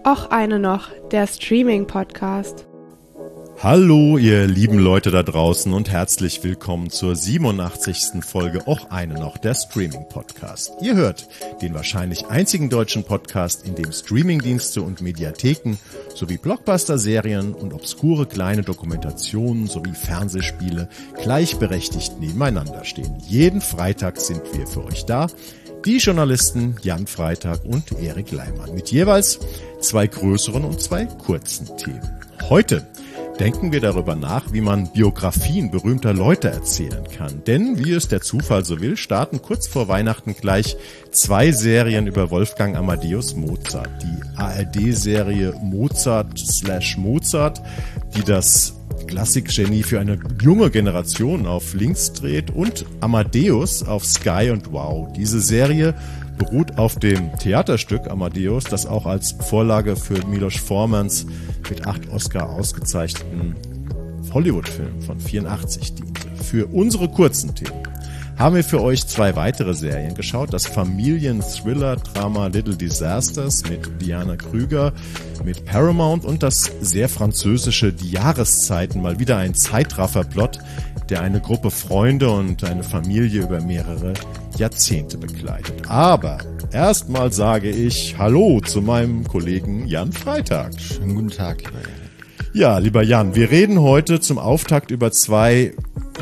Och eine noch, der Streaming-Podcast. Hallo ihr lieben Leute da draußen und herzlich willkommen zur 87. Folge Och eine noch, der Streaming-Podcast. Ihr hört den wahrscheinlich einzigen deutschen Podcast, in dem Streamingdienste und Mediatheken sowie Blockbuster-Serien und obskure kleine Dokumentationen sowie Fernsehspiele gleichberechtigt nebeneinander stehen. Jeden Freitag sind wir für euch da. Die Journalisten Jan Freitag und Erik Leimann mit jeweils 2 größeren und 2 kurzen Themen. Heute denken wir darüber nach, wie man Biografien berühmter Leute erzählen kann. Denn, wie es der Zufall so will, starten kurz vor Weihnachten gleich 2 Serien über Wolfgang Amadeus Mozart. Die ARD-Serie Mozart/Mozart, die das Klassikgenie für eine junge Generation auf links dreht, und Amadeus auf Sky und Wow. Diese Serie beruht auf dem Theaterstück Amadeus, das auch als Vorlage für Milos Formans mit 8 Oscar ausgezeichneten Hollywood-Film von 84 diente. Für unsere kurzen Themen haben wir für euch 2 weitere Serien geschaut. Das Familien-Thriller-Drama Little Disasters mit Diana Krüger mit Paramount und das sehr französische Die Jahreszeiten, mal wieder ein Zeitraffer-Plot, der eine Gruppe Freunde und eine Familie über mehrere Jahrzehnte begleitet. Aber erstmal sage ich Hallo zu meinem Kollegen Jan Freitag. Schönen guten Tag, lieber Jan. Ja, lieber Jan, wir reden heute zum Auftakt über 2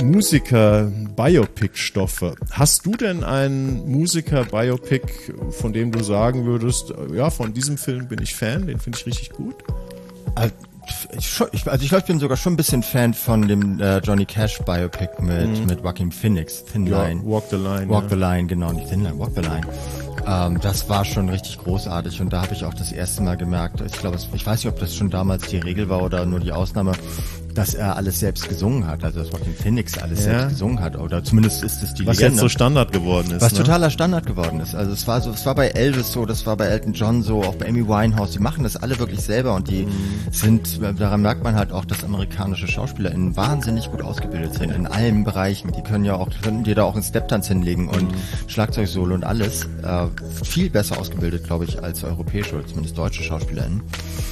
Musiker-Biopic-Stoffe. Hast du denn einen Musiker-Biopic, von dem du sagen würdest, ja, von diesem Film bin ich Fan, den finde ich richtig gut? Ich glaube, ich bin sogar schon ein bisschen Fan von dem Johnny Cash Biopic mit Joaquin Phoenix, Thin Line. Ja, Walk the Line. Walk the Line, genau, nicht Thin Line, Walk the Line. Das war schon richtig großartig und da habe ich auch das erste Mal gemerkt, ich weiß nicht, ob das schon damals die Regel war oder nur die Ausnahme, dass er alles selbst gesungen hat, also dass Joaquin Phoenix alles selbst gesungen hat, oder zumindest ist es die was Legende. Jetzt so Standard geworden ist. Was totaler Standard geworden ist. Also es war bei Elvis so, das war bei Elton John so, auch bei Amy Winehouse, die machen das alle wirklich selber und die daran merkt man halt auch, dass amerikanische SchauspielerInnen wahnsinnig gut ausgebildet sind in allen Bereichen. Die können dir da auch einen Steptanz hinlegen und Schlagzeugsolo und alles. Viel besser ausgebildet, glaube ich, als europäische oder zumindest deutsche SchauspielerInnen.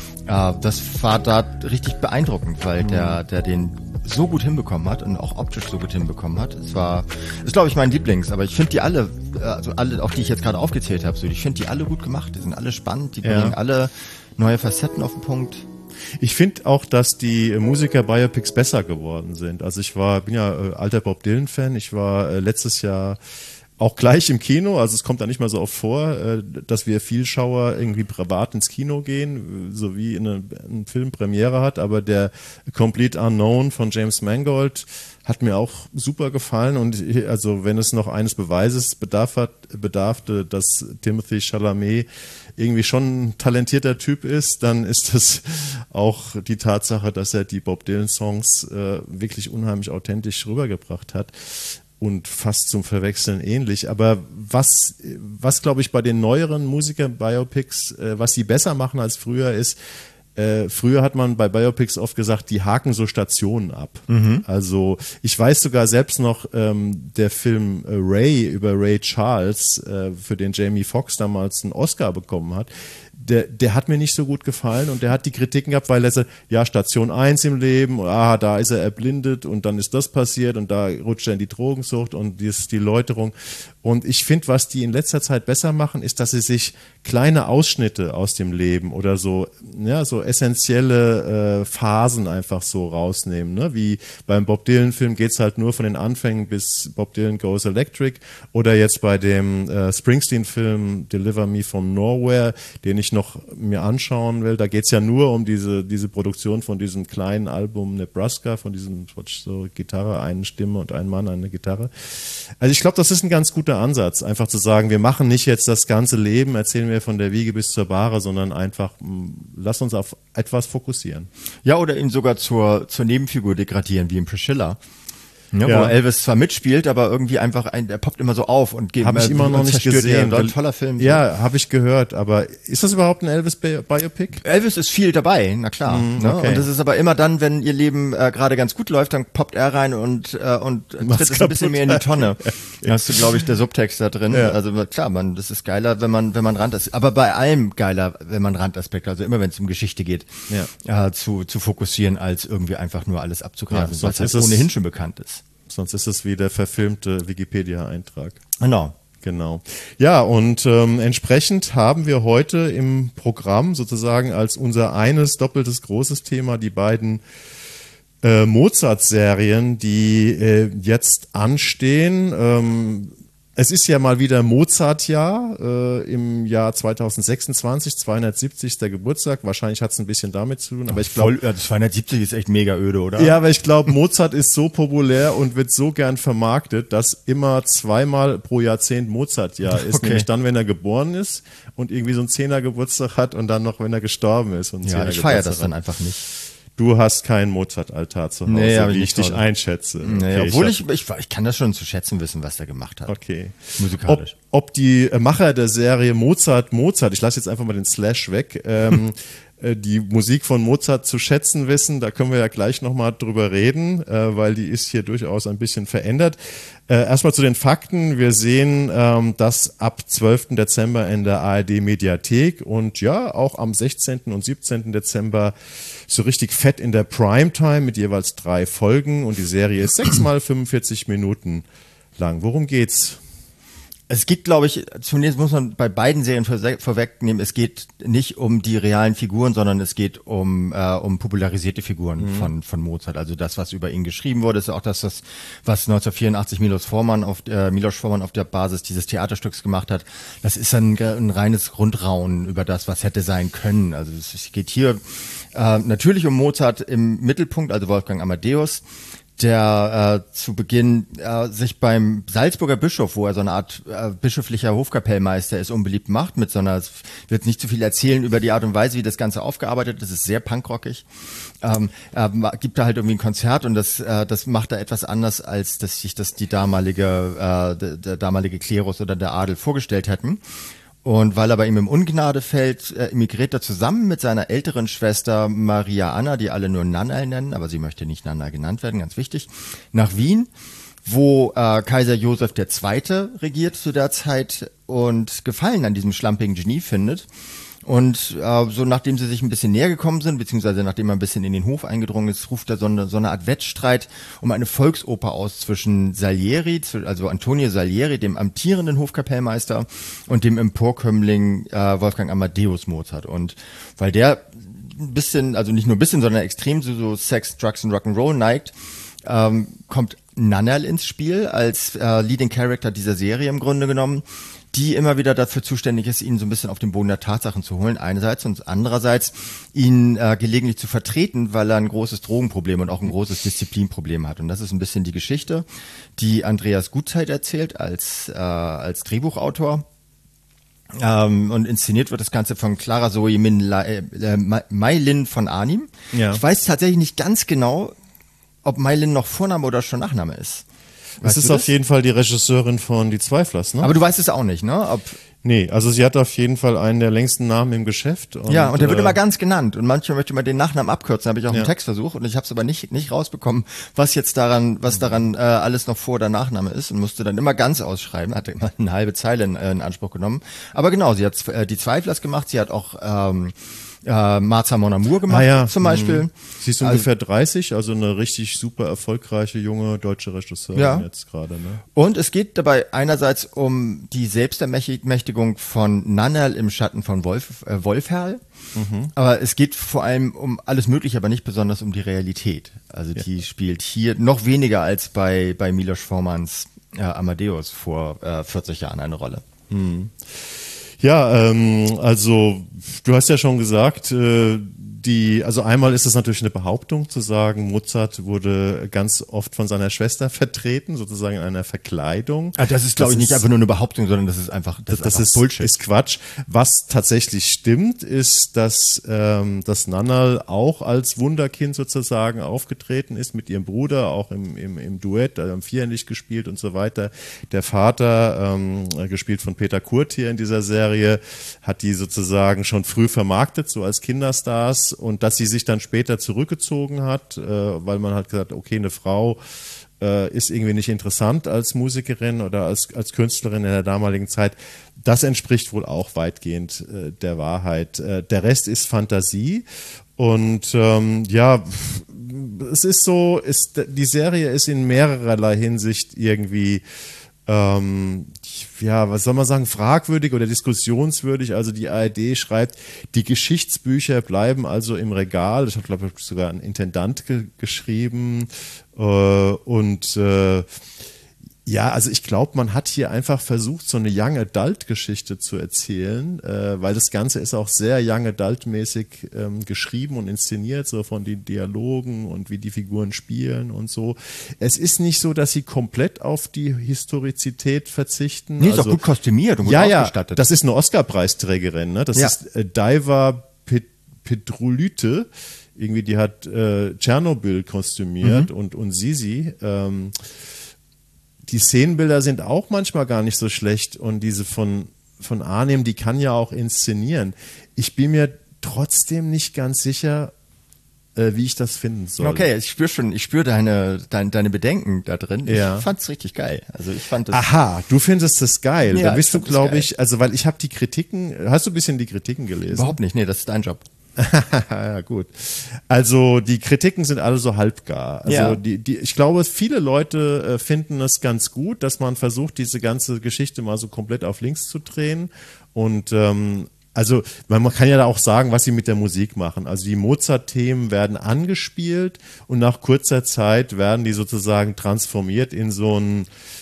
Das war da richtig beeindruckend, weil der den so gut hinbekommen hat und auch optisch so gut hinbekommen hat. Ist glaube ich mein Lieblings, aber ich finde die alle, auch die ich jetzt gerade aufgezählt habe, ich finde die alle gut gemacht, die sind alle spannend, die bringen alle neue Facetten auf den Punkt. Ich finde auch, dass die Musiker-Biopics besser geworden sind. Also bin ja alter Bob Dylan-Fan, ich war letztes Jahr auch gleich im Kino, also es kommt da nicht mal so oft vor, dass wir Vielschauer irgendwie privat ins Kino gehen, so wie eine Filmpremiere hat, aber der Complete Unknown von James Mangold hat mir auch super gefallen und also wenn es noch eines Beweises bedarfte, dass Timothée Chalamet irgendwie schon ein talentierter Typ ist, dann ist das auch die Tatsache, dass er die Bob Dylan Songs wirklich unheimlich authentisch rübergebracht hat. Und fast zum Verwechseln ähnlich. Aber was glaube ich bei den neueren Musiker-Biopics, was sie besser machen als früher ist, früher hat man bei Biopics oft gesagt, die haken so Stationen ab. Also ich weiß sogar selbst noch, der Film Ray über Ray Charles, für den Jamie Foxx damals einen Oscar bekommen hat, der hat mir nicht so gut gefallen und der hat die Kritiken gehabt, weil er sagt, ja, Station 1 im Leben, da ist er erblindet und dann ist das passiert und da rutscht er in die Drogensucht und die Läuterung. Und ich finde, was die in letzter Zeit besser machen, ist, dass sie sich kleine Ausschnitte aus dem Leben oder so essentielle Phasen einfach so rausnehmen. Ne? Wie beim Bob Dylan-Film geht's halt nur von den Anfängen bis Bob Dylan Goes Electric, oder jetzt bei dem Springsteen-Film Deliver Me from Nowhere, den ich noch mir anschauen will. Da geht's ja nur um diese Produktion von diesem kleinen Album Nebraska, von diesem so Gitarre, eine Stimme und ein Mann, eine Gitarre. Also ich glaube, das ist ein ganz guter Ansatz, einfach zu sagen, wir machen nicht jetzt das ganze Leben, erzählen wir von der Wiege bis zur Bahre, sondern einfach, lass uns auf etwas fokussieren. Ja, oder ihn sogar zur Nebenfigur degradieren, wie in Priscilla. Ja, Ja. wo Elvis zwar mitspielt, aber irgendwie einfach der poppt immer so auf und Habe ich immer noch nicht gesehen. Ein toller Film. Ja, habe ich gehört, aber ist das überhaupt ein Elvis-Biopic? Elvis ist viel dabei, na klar. Ne? okay. Und das ist aber immer dann, wenn ihr Leben gerade ganz gut läuft, dann poppt er rein und tritt es ein bisschen mehr in die Tonne. Da hast du, glaube ich, der Subtext da drin. Ja. Also klar, das ist geiler, wenn man Randaspekte, aber bei allem geiler, wenn man Randaspekte, also immer wenn es um Geschichte geht, zu fokussieren, als irgendwie einfach nur alles abzugreifen, Ja, was sonst halt ist ohnehin schon bekannt ist. Sonst ist es wie der verfilmte Wikipedia-Eintrag. Genau. Genau. Ja, und entsprechend haben wir heute im Programm sozusagen als unser eines doppeltes großes Thema die beiden Mozart-Serien, die jetzt anstehen. Es ist ja mal wieder Mozart-Jahr im Jahr 2026, 270. Geburtstag. Wahrscheinlich hat es ein bisschen damit zu tun, aber ich glaube, 270 ist echt mega öde, oder? ja, aber ich glaube, Mozart ist so populär und wird so gern vermarktet, dass immer zweimal pro Jahrzehnt Mozart-Jahr ist. Okay. Nämlich dann, wenn er geboren ist und irgendwie so einen 10er Geburtstag hat und dann noch, wenn er gestorben ist. Und einen Ja, 10er ich feiere Geburtstag das dann hat. einfach nicht. Du hast keinen Mozart-Altar zu Hause, Nee, hab ich wie ich nicht dich zu Hause. einschätze. Naja, Okay, obwohl ich kann das schon zu schätzen wissen, was der gemacht hat. Okay. Musikalisch. Ob die Macher der Serie Mozart, ich lasse jetzt einfach mal den Slash weg, die Musik von Mozart zu schätzen wissen, da können wir ja gleich nochmal drüber reden, weil die ist hier durchaus ein bisschen verändert. Erstmal zu den Fakten. Wir sehen das ab 12. Dezember in der ARD Mediathek und ja, auch am 16. und 17. Dezember so richtig fett in der Primetime mit jeweils 3 Folgen und die Serie ist 6 mal 45 Minuten lang. Worum geht's? Es geht, glaube ich, zunächst muss man bei beiden Serien vorwegnehmen, es geht nicht um die realen Figuren, sondern es geht um popularisierte Figuren von Mozart. Also das, was über ihn geschrieben wurde, ist auch das, was 1984 Milos Forman auf der Basis dieses Theaterstücks gemacht hat. Das ist ein reines Grundraunen über das, was hätte sein können. Also es geht hier natürlich um Mozart im Mittelpunkt, also Wolfgang Amadeus, der zu Beginn sich beim Salzburger Bischof, wo er so eine Art bischöflicher Hofkapellmeister ist, unbeliebt macht, mit so einer, ich will jetzt nicht zu viel erzählen über die Art und Weise, wie das Ganze aufgearbeitet ist, das ist sehr punkrockig. Er gibt da halt irgendwie ein Konzert und das macht er etwas anders, als dass sich das der damalige Klerus oder der Adel vorgestellt hätten. Und weil er bei ihm im Ungnade fällt, emigriert er zusammen mit seiner älteren Schwester Maria Anna, die alle nur Nanna nennen, aber sie möchte nicht Nanna genannt werden, ganz wichtig, nach Wien, wo Kaiser Joseph II. Regiert zu der Zeit und Gefallen an diesem schlampigen Genie findet. Und so nachdem sie sich ein bisschen näher gekommen sind, beziehungsweise nachdem er ein bisschen in den Hof eingedrungen ist, ruft er so eine Art Wettstreit um eine Volksoper aus zwischen Salieri, also Antonio Salieri, dem amtierenden Hofkapellmeister, und dem Emporkömmling Wolfgang Amadeus Mozart. Und weil der ein bisschen, also nicht nur ein bisschen, sondern extrem so Sex, Drugs und Rock'n'Roll neigt, kommt Nannerl ins Spiel als Leading Character dieser Serie im Grunde genommen, die immer wieder dafür zuständig ist, ihn so ein bisschen auf den Boden der Tatsachen zu holen, einerseits, und andererseits ihn gelegentlich zu vertreten, weil er ein großes Drogenproblem und auch ein großes Disziplinproblem hat. Und das ist ein bisschen die Geschichte, die Andreas Gutzeit erzählt als Drehbuchautor. Und inszeniert wird das Ganze von Clara Zoe Maylin von Arnim. Ja. Ich weiß tatsächlich nicht ganz genau, ob Maylin noch Vorname oder schon Nachname ist. Es ist auf jeden Fall die Regisseurin von Die Zweiflers, ne? Aber du weißt es auch nicht, ne? Nee, also sie hat auf jeden Fall einen der längsten Namen im Geschäft. Und der wird immer ganz genannt. Und manchmal möchte man den Nachnamen abkürzen, habe ich auch im Text versucht. Und ich habe es aber nicht rausbekommen, was daran alles noch Vor- oder Nachname ist. Und musste dann immer ganz ausschreiben. Hatte immer eine halbe Zeile in Anspruch genommen. Aber genau, sie hat Die Zweiflers gemacht. Sie hat auch Martha Mon Amour gemacht, zum Beispiel. Sie ist ungefähr 30, also eine richtig super erfolgreiche junge deutsche Regisseurin jetzt gerade. Ne? Und es geht dabei einerseits um die Selbstermächtigung von Nannerl im Schatten von Wolfherl. Aber es geht vor allem um alles Mögliche, aber nicht besonders um die Realität. Also die spielt hier noch weniger als bei Milos Formans Amadeus vor 40 Jahren eine Rolle. Ja, also du hast ja schon gesagt, also einmal ist es natürlich eine Behauptung zu sagen, Mozart wurde ganz oft von seiner Schwester vertreten, sozusagen in einer Verkleidung. Das ist, glaube ich, nicht einfach nur eine Behauptung, sondern das ist einfach Bullshit. Ist Quatsch. Was tatsächlich stimmt, ist, dass Nannerl auch als Wunderkind sozusagen aufgetreten ist mit ihrem Bruder, auch im Duett, haben vierhändig gespielt und so weiter. Der Vater, gespielt von Peter Kurt hier in dieser Serie, hat die sozusagen schon früh vermarktet, so als Kinderstars, und dass sie sich dann später zurückgezogen hat, weil man hat gesagt, okay, eine Frau ist irgendwie nicht interessant als Musikerin oder als Künstlerin in der damaligen Zeit. Das entspricht wohl auch weitgehend der Wahrheit. Der Rest ist Fantasie und es ist so, die Serie ist in mehrererlei Hinsicht irgendwie was soll man sagen, fragwürdig oder diskussionswürdig. Also die ARD schreibt, die Geschichtsbücher bleiben also im Regal. Das hat, glaube ich, sogar ein Intendant geschrieben. Also ich glaube, man hat hier einfach versucht, so eine Young Adult Geschichte zu erzählen, weil das Ganze ist auch sehr Young Adult mäßig geschrieben und inszeniert, so von den Dialogen und wie die Figuren spielen und so. Es ist nicht so, dass sie komplett auf die Historizität verzichten. Nee, ist auch gut kostümiert und gut ausgestattet. Ja, das ist eine Oscar-Preisträgerin, ne? Das ist Daiva Petrulyte. Irgendwie, die hat Tschernobyl kostümiert und Sisi. Die Szenenbilder sind auch manchmal gar nicht so schlecht und diese von Arnim, die kann ja auch inszenieren. Ich bin mir trotzdem nicht ganz sicher, wie ich das finden soll. Okay, ich spüre deine Bedenken da drin. Ich fand's richtig geil. Also ich fand das. Aha, du findest das geil. Ja, da bist du, glaube ich, also weil ich habe die Kritiken, hast du ein bisschen die Kritiken gelesen? Überhaupt nicht, nee, das ist dein Job. Ja, gut. Also die Kritiken sind alle so halbgar. Also ich glaube, viele Leute finden es ganz gut, dass man versucht, diese ganze Geschichte mal so komplett auf links zu drehen. Und also man kann ja da auch sagen, was sie mit der Musik machen. Also die Mozart-Themen werden angespielt und nach kurzer Zeit werden die sozusagen transformiert in so einen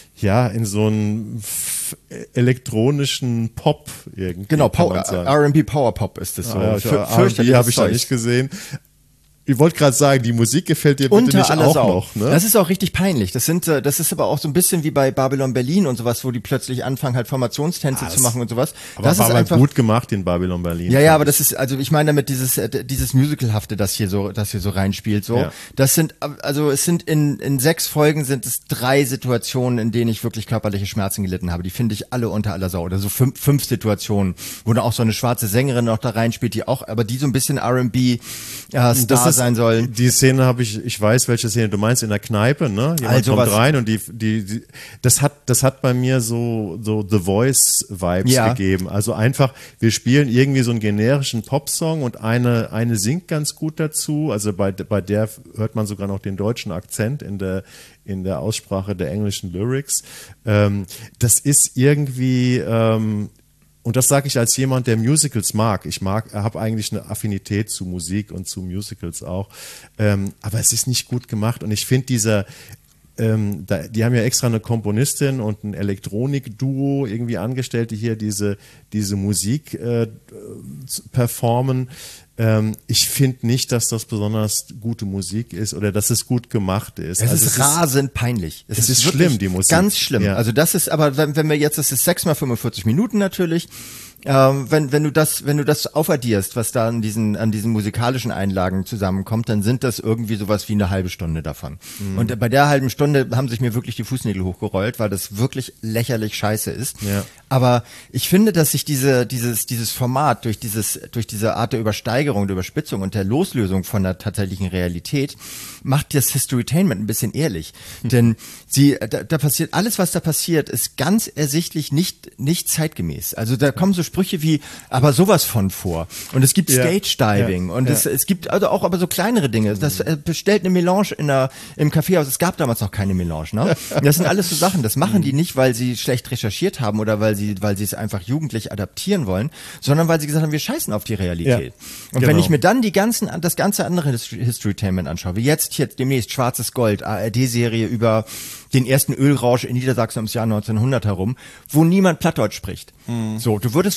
elektronischen Pop irgendwie. Genau, R&B Power Pop ist das so. R&B habe ich da nicht gesehen. Ich wollte gerade sagen, die Musik gefällt dir bitte nicht auch noch, ne? Das ist auch richtig peinlich. Das ist aber auch so ein bisschen wie bei Babylon Berlin und sowas, wo die plötzlich anfangen, halt Formationstänze zu machen und sowas. Aber das war aber einfach gut gemacht in Babylon Berlin. Ja, aber das ist, also ich meine damit dieses Musicalhafte, das hier so reinspielt, so. Ja. Das sind, also es sind in 6 Folgen sind es 3 Situationen, in denen ich wirklich körperliche Schmerzen gelitten habe. Die finde ich alle unter aller Sau. Oder so 5 Situationen, wo da auch so eine schwarze Sängerin noch da reinspielt, die auch, aber die so ein bisschen R&B Star sein sollen. Die Szene ich weiß, welche Szene du meinst, in der Kneipe, ne? Jemand kommt rein und das hat bei mir so The Voice Vibes gegeben. Also einfach, wir spielen irgendwie so einen generischen Popsong und eine singt ganz gut dazu. Also bei der hört man sogar noch den deutschen Akzent in der Aussprache der englischen Lyrics. Das ist irgendwie, und das sage ich als jemand, der Musicals mag. Ich habe eigentlich eine Affinität zu Musik und zu Musicals auch. Aber es ist nicht gut gemacht. Und ich finde die haben ja extra eine Komponistin und ein Elektronik-Duo irgendwie angestellt, die hier diese Musik performen. Ich finde nicht, dass das besonders gute Musik ist oder dass es gut gemacht ist. Es ist rasend peinlich. Es ist schlimm, die Musik. Ganz schlimm. Ja. Also das ist, aber wenn wir jetzt, das ist 6 mal 45 Minuten natürlich. Wenn du das aufaddierst, was da an diesen musikalischen Einlagen zusammenkommt, dann sind das irgendwie sowas wie eine halbe Stunde davon. Mhm. Und bei der halben Stunde haben sich mir wirklich die Fußnägel hochgerollt, weil das wirklich lächerlich scheiße ist. Ja. Aber ich finde, dass sich dieses Format durch diese Art der Übersteigerung, der Überspitzung und der Loslösung von der tatsächlichen Realität macht das Historytainment ein bisschen ehrlich. Denn da passiert, alles was da passiert, ist ganz ersichtlich nicht zeitgemäß. Also da kommen so Sprüche wie, aber sowas von vor. Und es gibt Stage-Diving und es gibt also auch aber so kleinere Dinge. Das bestellt eine Melange im Kaffeehaus. Es gab damals noch keine Melange, ne? Das sind alles so Sachen. Das machen die nicht, weil sie schlecht recherchiert haben oder weil sie es einfach jugendlich adaptieren wollen, sondern weil sie gesagt haben, wir scheißen auf die Realität. Ja, und wenn ich mir dann das ganze andere Historytainment anschaue, wie jetzt demnächst Schwarzes Gold, ARD-Serie über den ersten Ölrausch in Niedersachsen ums Jahr 1900 herum, wo niemand Plattdeutsch spricht. So, du würdest,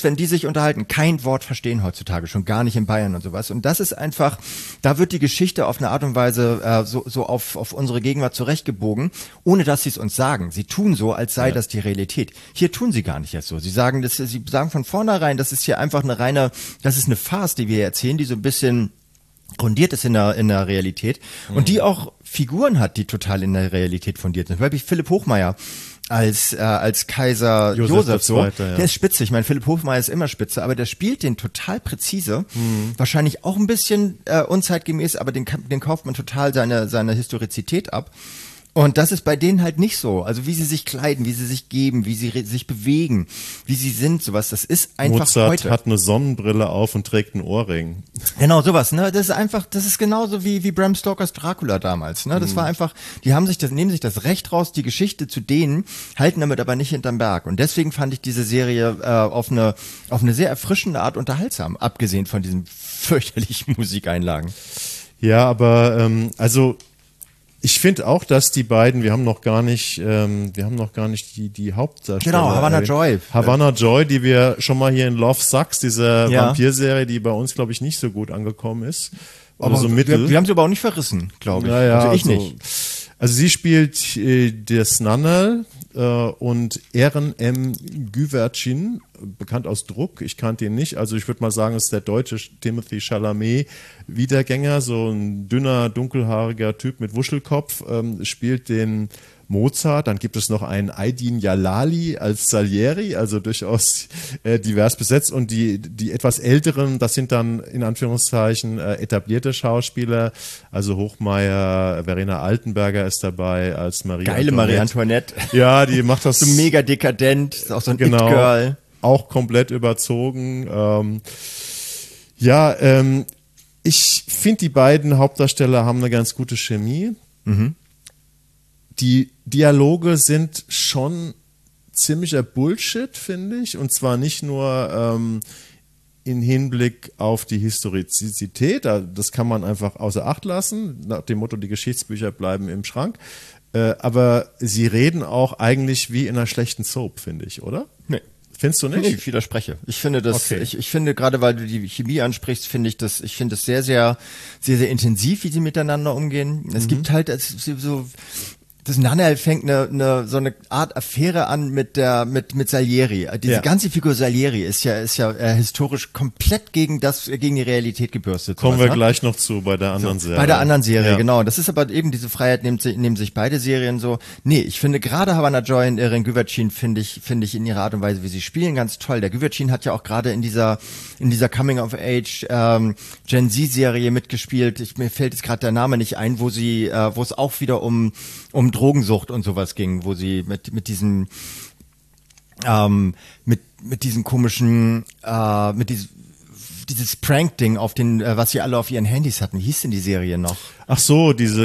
wenn die sich unterhalten, kein Wort verstehen heutzutage, schon gar nicht in Bayern und sowas. Und das ist einfach, da wird die Geschichte auf eine Art und Weise so auf unsere Gegenwart zurechtgebogen, ohne dass sie es uns sagen. Sie tun so, als sei das die Realität. Hier tun sie gar nicht jetzt so. Sie sagen von vornherein, das ist hier einfach das ist eine Farce, die wir hier erzählen, die so ein bisschen fundiert ist in der Realität und die auch Figuren hat, die total in der Realität fundiert sind. Zum Beispiel Philipp Hochmeier als Kaiser Josef so, der ist spitze. Ich meine, Philipp Hochmeier ist immer spitze, aber der spielt den total präzise. Wahrscheinlich auch ein bisschen unzeitgemäß, aber den kauft man total seine Historizität ab. Und das ist bei denen halt nicht so. Also wie sie sich kleiden, wie sie sich geben, wie sie sich bewegen, wie sie sind, sowas. Das ist einfach Mozart heute. hat eine Sonnenbrille auf und trägt einen Ohrring. Genau, sowas, ne? Das ist genauso wie Bram Stokers Dracula damals, ne? Das war einfach, nehmen sich das Recht raus, die Geschichte zu dehnen, halten damit aber nicht hinterm Berg. Und deswegen fand ich diese Serie auf eine sehr erfrischende Art unterhaltsam, abgesehen von diesen fürchterlichen Musikeinlagen. Ja, aber also ich finde auch, dass die beiden, wir haben noch gar nicht die Hauptdarsteller. Genau, Havana Joy. Havana Joy, die wir schon mal hier in Love Sucks, diese Vampirserie, die bei uns, glaube ich, nicht so gut angekommen ist. Aber so mittel. Wir haben sie aber auch nicht verrissen, glaube ich. Naja, also ich nicht. Also sie spielt das Nannel und Eren M. Güvercin, bekannt aus Druck. Ich kannte ihn nicht. Also ich würde mal sagen, es ist der deutsche Timothy Chalamet Wiedergänger, so ein dünner, dunkelhaariger Typ mit Wuschelkopf, spielt den Mozart. Dann gibt es noch einen Aydin Jalali als Salieri, also durchaus divers besetzt. Und die etwas älteren, das sind dann in Anführungszeichen etablierte Schauspieler. Also Hochmeier, Verena Altenberger ist dabei als Marie Geile Marie Antoinette. Ja, die macht das so mega dekadent, ist auch so ein genau, It-Girl. Auch komplett überzogen. Ich finde, die beiden Hauptdarsteller haben eine ganz gute Chemie. Die Dialoge sind schon ziemlicher Bullshit, finde ich. Und zwar nicht nur in Hinblick auf die Historizität. Das kann man einfach außer Acht lassen. Nach dem Motto, die Geschichtsbücher bleiben im Schrank. Aber sie reden auch eigentlich wie in einer schlechten Soap, finde ich, oder? Nee. Findest du nicht? Ich widerspreche. Ich finde das, okay. Ich finde gerade, weil du die Chemie ansprichst, finde ich das sehr, sehr, sehr, sehr intensiv, wie sie miteinander umgehen. Es gibt halt so, das Nannel fängt so eine Art Affäre an mit Salieri. Diese ganze Figur Salieri ist ja historisch komplett gegen die Realität gebürstet. Kommen wir gleich noch zu bei der anderen Serie. Bei der anderen Serie, genau. Das ist aber eben diese Freiheit nehmen sich beide Serien so. Nee, ich finde gerade Havana Joy und Eren Güvercin finde ich in ihrer Art und Weise, wie sie spielen, ganz toll. Der Güvercin hat ja auch gerade in dieser Coming of Age Gen Z Serie mitgespielt. Mir fällt jetzt gerade der Name nicht ein, wo es auch wieder um Drogensucht und sowas ging, wo sie mit diesem komischen dieses Prank-Ding auf was sie alle auf ihren Handys hatten. Wie hieß denn die Serie noch? Ach so, die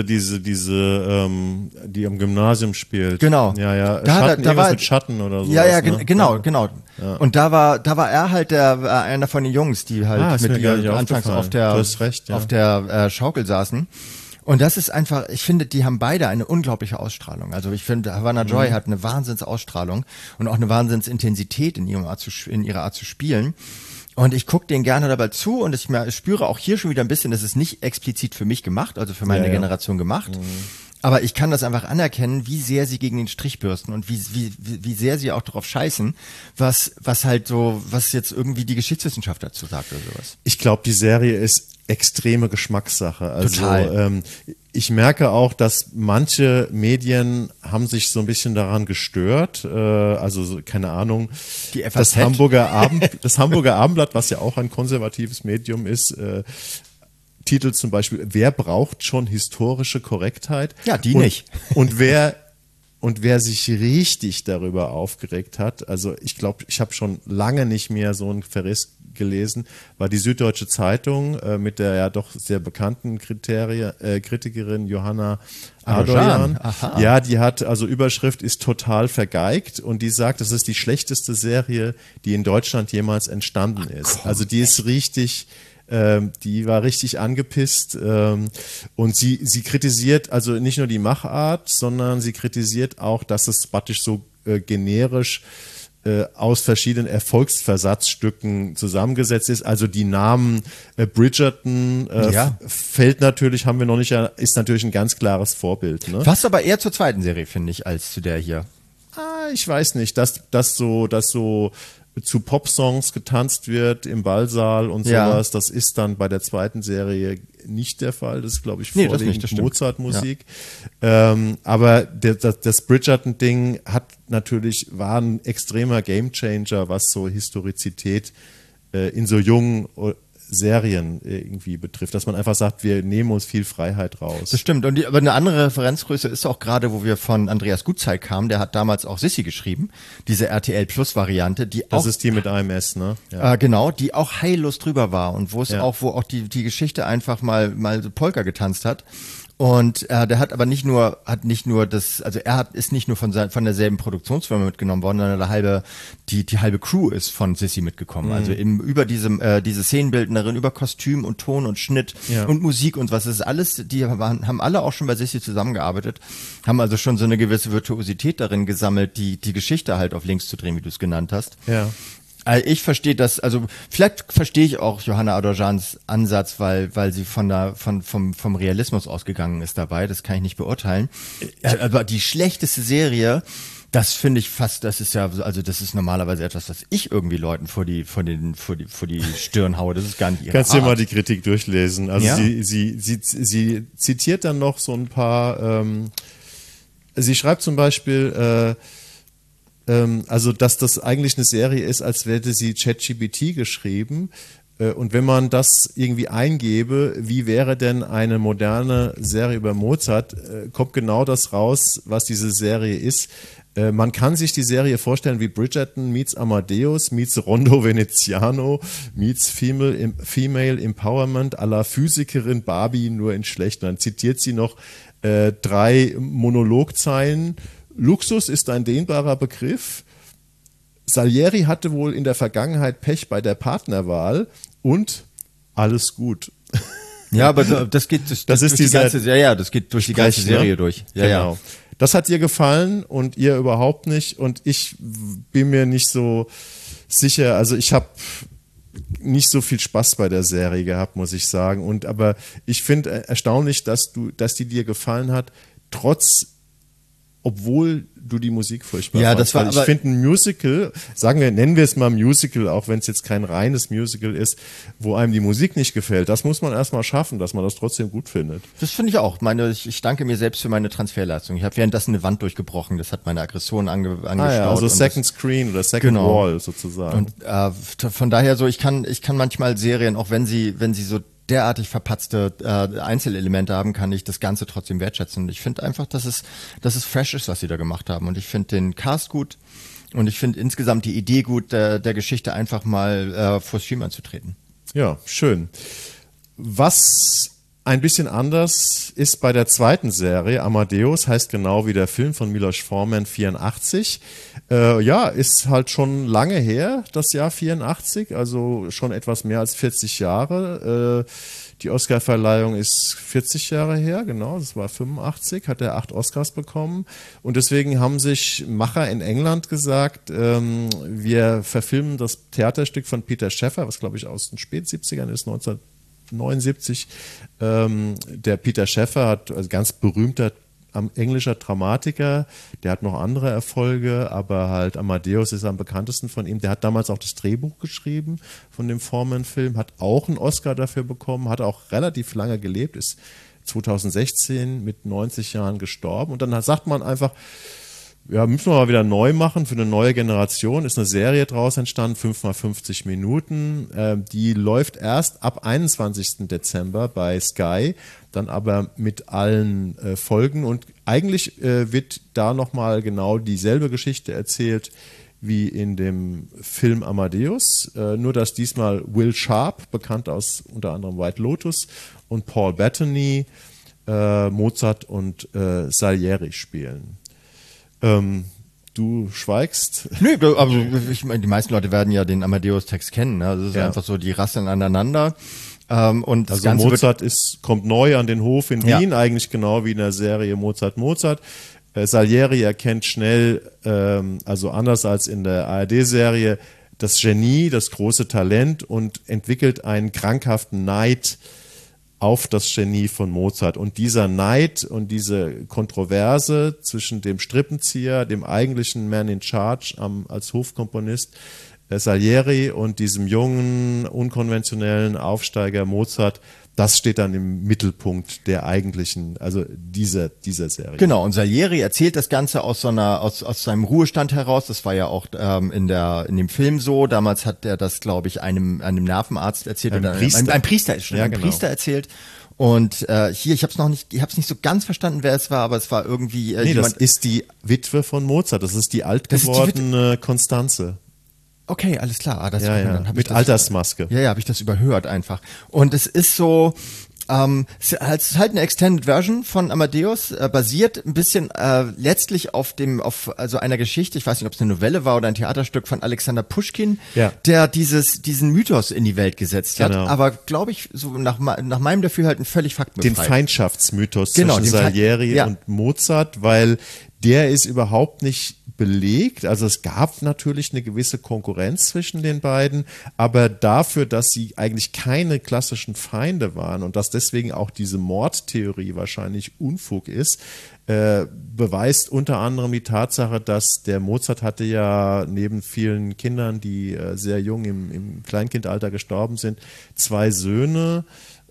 am Gymnasium spielt. Genau. Ja. Da war mit Schatten oder so. Ja, ne? genau. Ja. Und da war er halt einer von den Jungs, die halt mit ihr anfangs auf der Schaukel saßen. Und das ist einfach, ich finde, die haben beide eine unglaubliche Ausstrahlung. Also ich finde, Havana Joy hat eine Wahnsinnsausstrahlung und auch eine Wahnsinnsintensität in ihrer Art zu spielen. Und ich gucke denen gerne dabei zu und ich spüre auch hier schon wieder ein bisschen, das ist nicht explizit für mich gemacht, also für meine Generation gemacht. Aber ich kann das einfach anerkennen, wie sehr sie gegen den Strich bürsten und wie sehr sie auch darauf scheißen, was jetzt irgendwie die Geschichtswissenschaft dazu sagt oder sowas. Ich glaube, die Serie ist extreme Geschmackssache. Also, total. Ich merke auch, dass manche Medien haben sich so ein bisschen daran gestört. Also, keine Ahnung. Die FAZ. Das Hamburger Abendblatt, was ja auch ein konservatives Medium ist, titelt zum Beispiel, wer braucht schon historische Korrektheit? Ja, die nicht. Und wer sich richtig darüber aufgeregt hat, also ich glaube, ich habe schon lange nicht mehr so einen Verriss gelesen, war die Süddeutsche Zeitung mit der ja doch sehr bekannten Kritikerin Johanna Adoyan. Ja, die hat, also Überschrift ist total vergeigt und die sagt, das ist die schlechteste Serie, die in Deutschland jemals entstanden ist. Also die ist richtig... die war richtig angepisst und sie kritisiert also nicht nur die Machart, sondern sie kritisiert auch, dass es praktisch so generisch aus verschiedenen Erfolgsversatzstücken zusammengesetzt ist. Also die Namen Bridgerton fällt natürlich, haben wir noch nicht, ist natürlich ein ganz klares Vorbild. Ne? Passt aber eher zur zweiten Serie, finde ich, als zu der hier. Ich weiß nicht, dass so zu Popsongs getanzt wird im Ballsaal und sowas, das ist dann bei der zweiten Serie nicht der Fall. Das ist, glaube ich, vorwiegend Mozart-Musik. Ja. Aber das Bridgerton-Ding war ein extremer Gamechanger, was so Historizität in so jungen Serien irgendwie betrifft, dass man einfach sagt, wir nehmen uns viel Freiheit raus. Das stimmt. Aber eine andere Referenzgröße ist auch gerade, wo wir von Andreas Gutzeit kamen, der hat damals auch Sissi geschrieben, diese RTL Plus Variante, das ist die mit AMS, ne? Ja. Genau, die auch heillos drüber war und wo auch die Geschichte einfach mal Polka getanzt hat. Und der hat aber nicht nur das, also ist nicht nur von derselben Produktionsfirma mitgenommen worden, sondern die halbe Crew ist von Sissi mitgekommen. Also über diese Szenenbildnerin, über Kostüm und Ton und Schnitt und Musik und was, das ist alles, die haben alle auch schon bei Sissi zusammengearbeitet, haben also schon so eine gewisse Virtuosität darin gesammelt, die Geschichte halt auf links zu drehen, wie du es genannt hast. Ja. Ich verstehe das, also vielleicht verstehe ich auch Johanna Adorjans Ansatz, weil sie vom Realismus ausgegangen ist dabei, das kann ich nicht beurteilen. Aber die schlechteste Serie, das finde ich fast, das ist normalerweise etwas, was ich irgendwie Leuten vor die Stirn haue, das ist gar nicht ihre Kannst Art. dir mal die Kritik durchlesen. Also sie zitiert dann noch so ein paar, sie schreibt zum Beispiel, also dass das eigentlich eine Serie ist, als hätte sie ChatGPT geschrieben. Und wenn man das irgendwie eingebe, wie wäre denn eine moderne Serie über Mozart, kommt genau das raus, was diese Serie ist. Man kann sich die Serie vorstellen wie Bridgerton meets Amadeus, meets Rondo Veneziano, meets Female Empowerment à la Physikerin Barbie, nur in schlecht. Und dann zitiert sie noch 3 Monologzeilen. Luxus ist ein dehnbarer Begriff. Salieri hatte wohl in der Vergangenheit Pech bei der Partnerwahl und alles gut. Ja, aber das geht durch die ganze Serie durch. Ja, genau. Ja. Das hat ihr gefallen und ihr überhaupt nicht und ich bin mir nicht so sicher, also ich habe nicht so viel Spaß bei der Serie gehabt, muss ich sagen. Aber ich finde erstaunlich, dass die dir gefallen hat, obwohl du die Musik furchtbar fandst. Ich finde ein Musical, nennen wir es mal Musical, auch wenn es jetzt kein reines Musical ist, wo einem die Musik nicht gefällt, das muss man erstmal schaffen, dass man das trotzdem gut findet. Das finde ich auch. Ich danke mir selbst für meine Transferleistung. Ich habe währenddessen eine Wand durchgebrochen, das hat meine Aggression angestaut. Also Second Screen oder Second Wall sozusagen. Und von daher so, ich kann manchmal Serien, auch wenn sie so derartig verpatzte Einzelelemente haben, kann ich das Ganze trotzdem wertschätzen. Und ich finde einfach, dass es fresh ist, was sie da gemacht haben. Und ich finde den Cast gut und ich finde insgesamt die Idee gut, der Geschichte einfach mal vor Stream anzutreten. Ja, schön. Was ein bisschen anders ist bei der zweiten Serie, Amadeus, heißt genau wie der Film von Milos Forman 84. Ist halt schon lange her, das Jahr 84, also schon etwas mehr als 40 Jahre. Die Oscarverleihung ist 40 Jahre her, genau, das war 85, hat er 8 Oscars bekommen. Und deswegen haben sich Macher in England gesagt, wir verfilmen das Theaterstück von Peter Shaffer, was glaube ich aus den Spät-70ern ist, 1979. Der Peter Shaffer also ganz berühmter englischer Dramatiker, der hat noch andere Erfolge, aber halt Amadeus ist am bekanntesten von ihm. Der hat damals auch das Drehbuch geschrieben von dem Forman-Film, hat auch einen Oscar dafür bekommen, hat auch relativ lange gelebt, ist 2016 mit 90 Jahren gestorben. Und dann sagt man einfach, ja, müssen wir mal wieder neu machen für eine neue Generation. Ist eine Serie draus entstanden, 5x50 Minuten. Die läuft erst ab 21. Dezember bei Sky, dann aber mit allen Folgen. Und eigentlich wird da nochmal genau dieselbe Geschichte erzählt wie in dem Film Amadeus. Nur, dass diesmal Will Sharp, bekannt aus unter anderem White Lotus, und Paul Bettany Mozart und Salieri spielen. Du schweigst? Nö, also ich meine, die meisten Leute werden ja den Amadeus-Text kennen. Ne? Also es ist einfach so, die rasseln aneinander. Und das also Ganze Mozart kommt neu an den Hof in Wien, eigentlich genau wie in der Serie Mozart. Salieri erkennt schnell, also anders als in der ARD-Serie, das Genie, das große Talent und entwickelt einen krankhaften Neid auf das Genie von Mozart. Und dieser Neid und diese Kontroverse zwischen dem Strippenzieher, dem eigentlichen Man in Charge als Hofkomponist Salieri und diesem jungen, unkonventionellen Aufsteiger Mozart, das steht dann im Mittelpunkt der eigentlichen, also dieser Serie. Genau, und Salieri erzählt das Ganze aus seinem Ruhestand heraus. Das war ja auch in dem Film so. Damals hat er das, glaube ich, einem Nervenarzt erzählt. Einem Priester erzählt. Und hier, ich hab's nicht so ganz verstanden, wer es war, aber es war irgendwie das ist die Witwe von Mozart. Das ist die altgewordene Konstanze. Okay, alles klar. Dann mit Altersmaske. Ja, habe ich das überhört einfach. Und es ist so, es ist halt eine Extended Version von Amadeus, basiert ein bisschen letztlich auf einer Geschichte, ich weiß nicht, ob es eine Novelle war oder ein Theaterstück von Alexander Puschkin, der diesen Mythos in die Welt gesetzt hat, aber glaube ich, so nach meinem Dafürhalten völlig faktenbefreit. Den Feindschaftsmythos zwischen Salieri und Mozart, weil der ist überhaupt nicht belegt. Also es gab natürlich eine gewisse Konkurrenz zwischen den beiden, aber dafür, dass sie eigentlich keine klassischen Feinde waren und dass deswegen auch diese Mordtheorie wahrscheinlich Unfug ist, beweist unter anderem die Tatsache, dass der Mozart hatte ja neben vielen Kindern, die sehr jung im Kleinkindalter gestorben sind, 2 Söhne,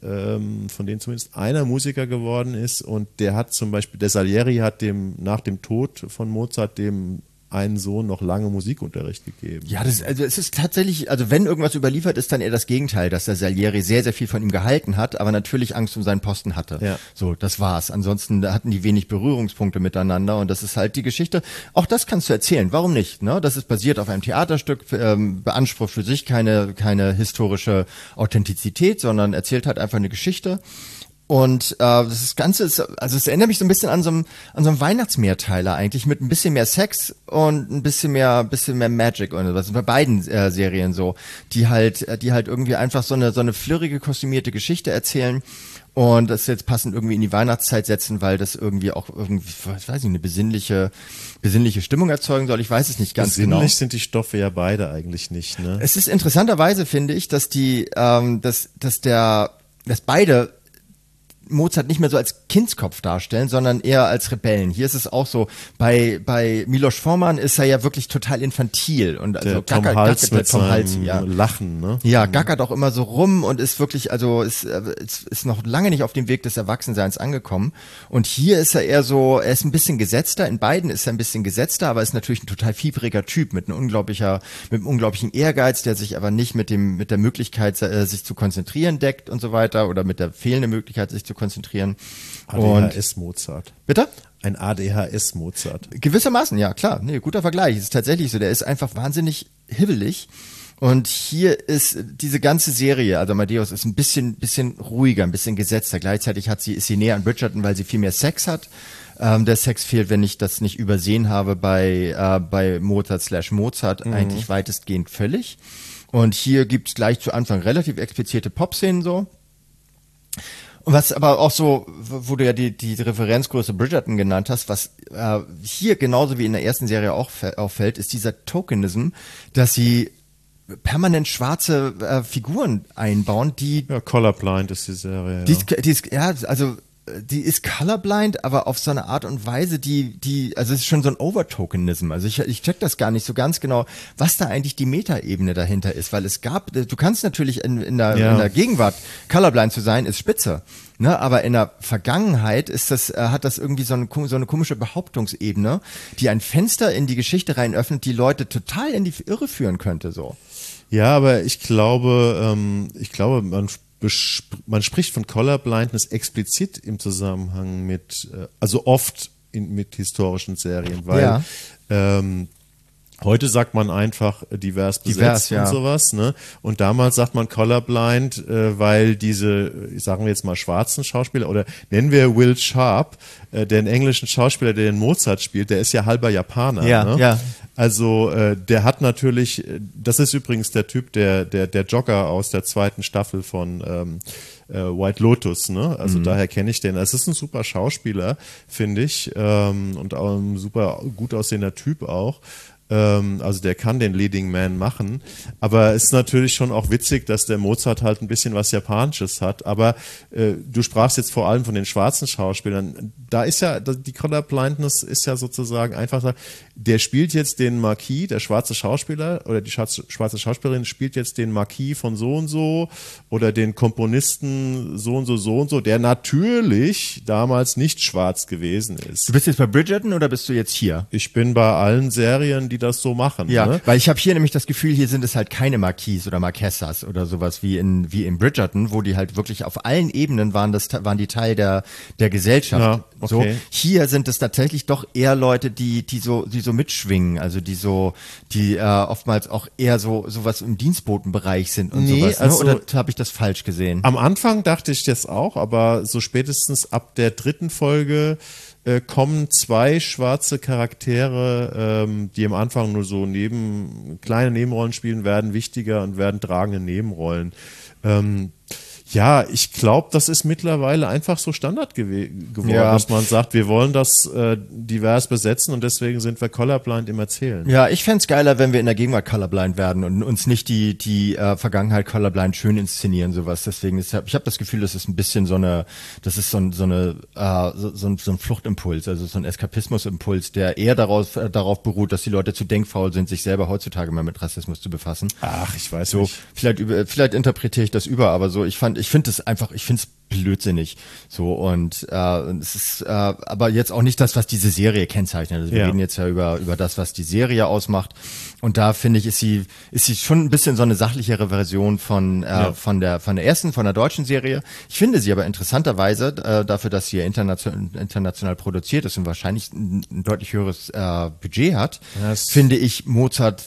von denen zumindest einer Musiker geworden ist, und der Salieri hat nach dem Tod von Mozart dem einen Sohn noch lange Musikunterricht gegeben. Ja, es ist tatsächlich, also wenn irgendwas überliefert ist, dann eher das Gegenteil, dass der Salieri sehr, sehr viel von ihm gehalten hat, aber natürlich Angst um seinen Posten hatte. Ja. So, das war's. Ansonsten hatten die wenig Berührungspunkte miteinander, und das ist halt die Geschichte. Auch das kannst du erzählen. Warum nicht? Ne? Das ist basiert auf einem Theaterstück, beansprucht für sich keine historische Authentizität, sondern erzählt halt einfach eine Geschichte. Und das Ganze ist, also es erinnert mich so ein bisschen an so einem Weihnachtsmehrteiler eigentlich, mit ein bisschen mehr Sex und ein bisschen mehr Magic und was bei beiden Serien so, die halt irgendwie einfach so eine flirrige, kostümierte Geschichte erzählen und das jetzt passend irgendwie in die Weihnachtszeit setzen, weil das irgendwie auch irgendwie, ich weiß nicht, eine besinnliche Stimmung erzeugen soll. Ich weiß es nicht ganz genau. Besinnlich sind die Stoffe ja beide eigentlich nicht, ne? Es ist interessanterweise, finde ich, dass beide Mozart nicht mehr so als Kindskopf darstellen, sondern eher als Rebellen. Hier ist es auch so, bei Milos Forman ist er ja wirklich total infantil und also der Tom Hals mit seinem Lachen, ne? Ja, gackert auch immer so rum und ist wirklich, also ist noch lange nicht auf dem Weg des Erwachsenseins angekommen. Und hier ist er eher so, er ist ein bisschen gesetzter, in beiden ist er ein bisschen gesetzter, aber ist natürlich ein total fieberiger Typ mit einem unglaublichen Ehrgeiz, der sich aber nicht mit der Möglichkeit, sich zu konzentrieren deckt und so weiter, oder mit der fehlenden Möglichkeit, sich zu konzentrieren. ADHS-Mozart. Bitte? Ein ADHS-Mozart. Gewissermaßen, ja, klar. Nee, guter Vergleich. Es ist tatsächlich so. Der ist einfach wahnsinnig hibbelig. Und hier ist diese ganze Serie, also Amadeus, ist ein bisschen ruhiger, ein bisschen gesetzter. Gleichzeitig ist sie näher an Bridgerton, weil sie viel mehr Sex hat. Der Sex fehlt, wenn ich das nicht übersehen habe, bei Mozart eigentlich weitestgehend völlig. Und hier gibt's gleich zu Anfang relativ explizite Pop-Szenen so. Und was aber auch so, wo du ja die Referenzgröße Bridgerton genannt hast, was hier genauso wie in der ersten Serie auch auffällt, ist dieser Tokenism, dass sie permanent schwarze Figuren einbauen, die... Ja, Colorblind ist die Serie. Die ist colorblind, aber auf so eine Art und Weise, also es ist schon so ein Overtokenism. Also ich check das gar nicht so ganz genau, was da eigentlich die Metaebene dahinter ist, weil du kannst natürlich in der Gegenwart colorblind zu sein, ist spitze. Ne, aber in der Vergangenheit hat das irgendwie so eine komische Behauptungsebene, die ein Fenster in die Geschichte rein öffnet, die Leute total in die Irre führen könnte, so. Ja, aber ich glaube, man spricht von Colorblindness explizit im Zusammenhang mit, also oft mit historischen Serien, weil heute sagt man einfach divers besetzt und sowas, ne? Und damals sagt man colorblind, weil diese, sagen wir jetzt mal, schwarzen Schauspieler, oder nennen wir Will Sharp, den englischen Schauspieler, der den Mozart spielt, der ist ja halber Japaner, ne? Also der hat natürlich, das ist übrigens der Typ, der Jogger aus der zweiten Staffel von White Lotus, ne? Also daher kenne ich den. Es ist ein super Schauspieler, finde ich, und auch ein super gut aussehender Typ auch. Also der kann den Leading Man machen, aber es ist natürlich schon auch witzig, dass der Mozart halt ein bisschen was Japanisches hat, aber du sprachst jetzt vor allem von den schwarzen Schauspielern, da ist ja, die Colorblindness ist ja sozusagen einfach, der spielt jetzt den Marquis, der schwarze Schauspieler oder die schwarze Schauspielerin spielt jetzt den Marquis von so und so oder den Komponisten so und so, der natürlich damals nicht schwarz gewesen ist. Du bist jetzt bei Bridgerton oder bist du jetzt hier? Ich bin bei allen Serien, die das so machen. Ja, ne? weil ich habe hier nämlich das Gefühl, hier sind es halt keine Marquis oder Marquessas oder sowas wie in Bridgerton, wo die halt wirklich auf allen Ebenen waren die Teil der Gesellschaft. Ja, okay. So, hier sind es tatsächlich doch eher Leute, die so mitschwingen, also die oftmals auch eher sowas im Dienstbotenbereich sind und sowas. Ne? Also, oder habe ich das falsch gesehen? Am Anfang dachte ich das auch, aber so spätestens ab der 3. Folge kommen 2 schwarze Charaktere, die am Anfang nur so kleine Nebenrollen spielen, werden wichtiger und werden tragende Nebenrollen. Ja, ich glaube, das ist mittlerweile einfach so Standard geworden, dass man sagt, wir wollen das divers besetzen und deswegen sind wir colorblind im Erzählen. Ja, ich fänd's geiler, wenn wir in der Gegenwart colorblind werden und uns nicht die Vergangenheit colorblind schön inszenieren, sowas. Deswegen ich habe das Gefühl, das ist ein bisschen so ein Fluchtimpuls, also so ein Eskapismusimpuls, der eher darauf beruht, dass die Leute zu denkfaul sind, sich selber heutzutage mal mit Rassismus zu befassen. Ach, ich weiß so, nicht. Vielleicht interpretiere ich das aber so, ich finde es blödsinnig. So, und es ist aber jetzt auch nicht das, was diese Serie kennzeichnet. Also wir reden jetzt ja über das, was die Serie ausmacht. Und da finde ich, ist sie schon ein bisschen so eine sachlichere Version von der deutschen Serie. Ich finde sie aber interessanterweise, dafür, dass sie ja international produziert ist und wahrscheinlich ein deutlich höheres Budget hat, finde ich Mozart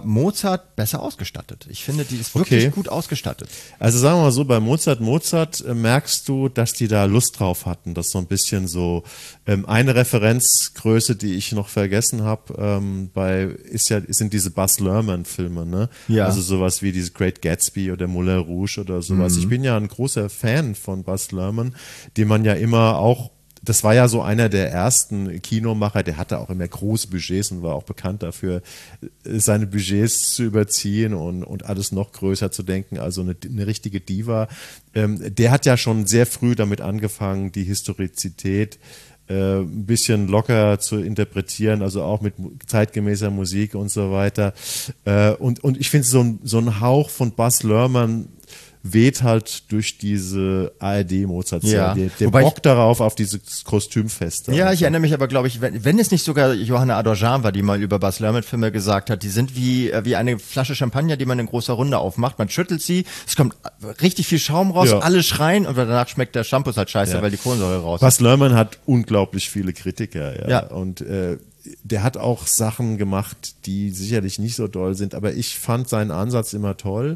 besser ausgestattet. Ich finde, die ist wirklich gut ausgestattet. Also sagen wir mal so, bei Mozart merkst du, dass die da Lust drauf hatten. Das ist so ein bisschen so eine Referenzgröße, die ich noch vergessen habe, sind diese Baz Luhrmann-Filme, ne? Ja. Also sowas wie diese Great Gatsby oder Moulin Rouge oder sowas. Ich bin ja ein großer Fan von Baz Luhrmann, den man ja immer auch, das war ja so einer der ersten Kinomacher, der hatte auch immer große Budgets und war auch bekannt dafür, seine Budgets zu überziehen und alles noch größer zu denken, also eine richtige Diva. Der hat ja schon sehr früh damit angefangen, die Historizität ein bisschen locker zu interpretieren, also auch mit zeitgemäßer Musik und so weiter. Und ich finde, so ein Hauch von Baz Luhrmann weht halt durch diese ARD-Mozart-Serie. Ja. Der bockt darauf, auf dieses Kostümfest. Ja, ich erinnere mich aber, glaube ich, wenn es nicht sogar Johanna Adorjan war, die mal über Baz Luhrmann-Filme gesagt hat, die sind wie eine Flasche Champagner, die man in großer Runde aufmacht. Man schüttelt sie, es kommt richtig viel Schaum raus, alle schreien und danach schmeckt der Shampoo halt scheiße, weil die Kohlensäure raus ist. Baz Luhrmann hat unglaublich viele Kritiker. Ja. Und der hat auch Sachen gemacht, die sicherlich nicht so doll sind, aber ich fand seinen Ansatz immer toll.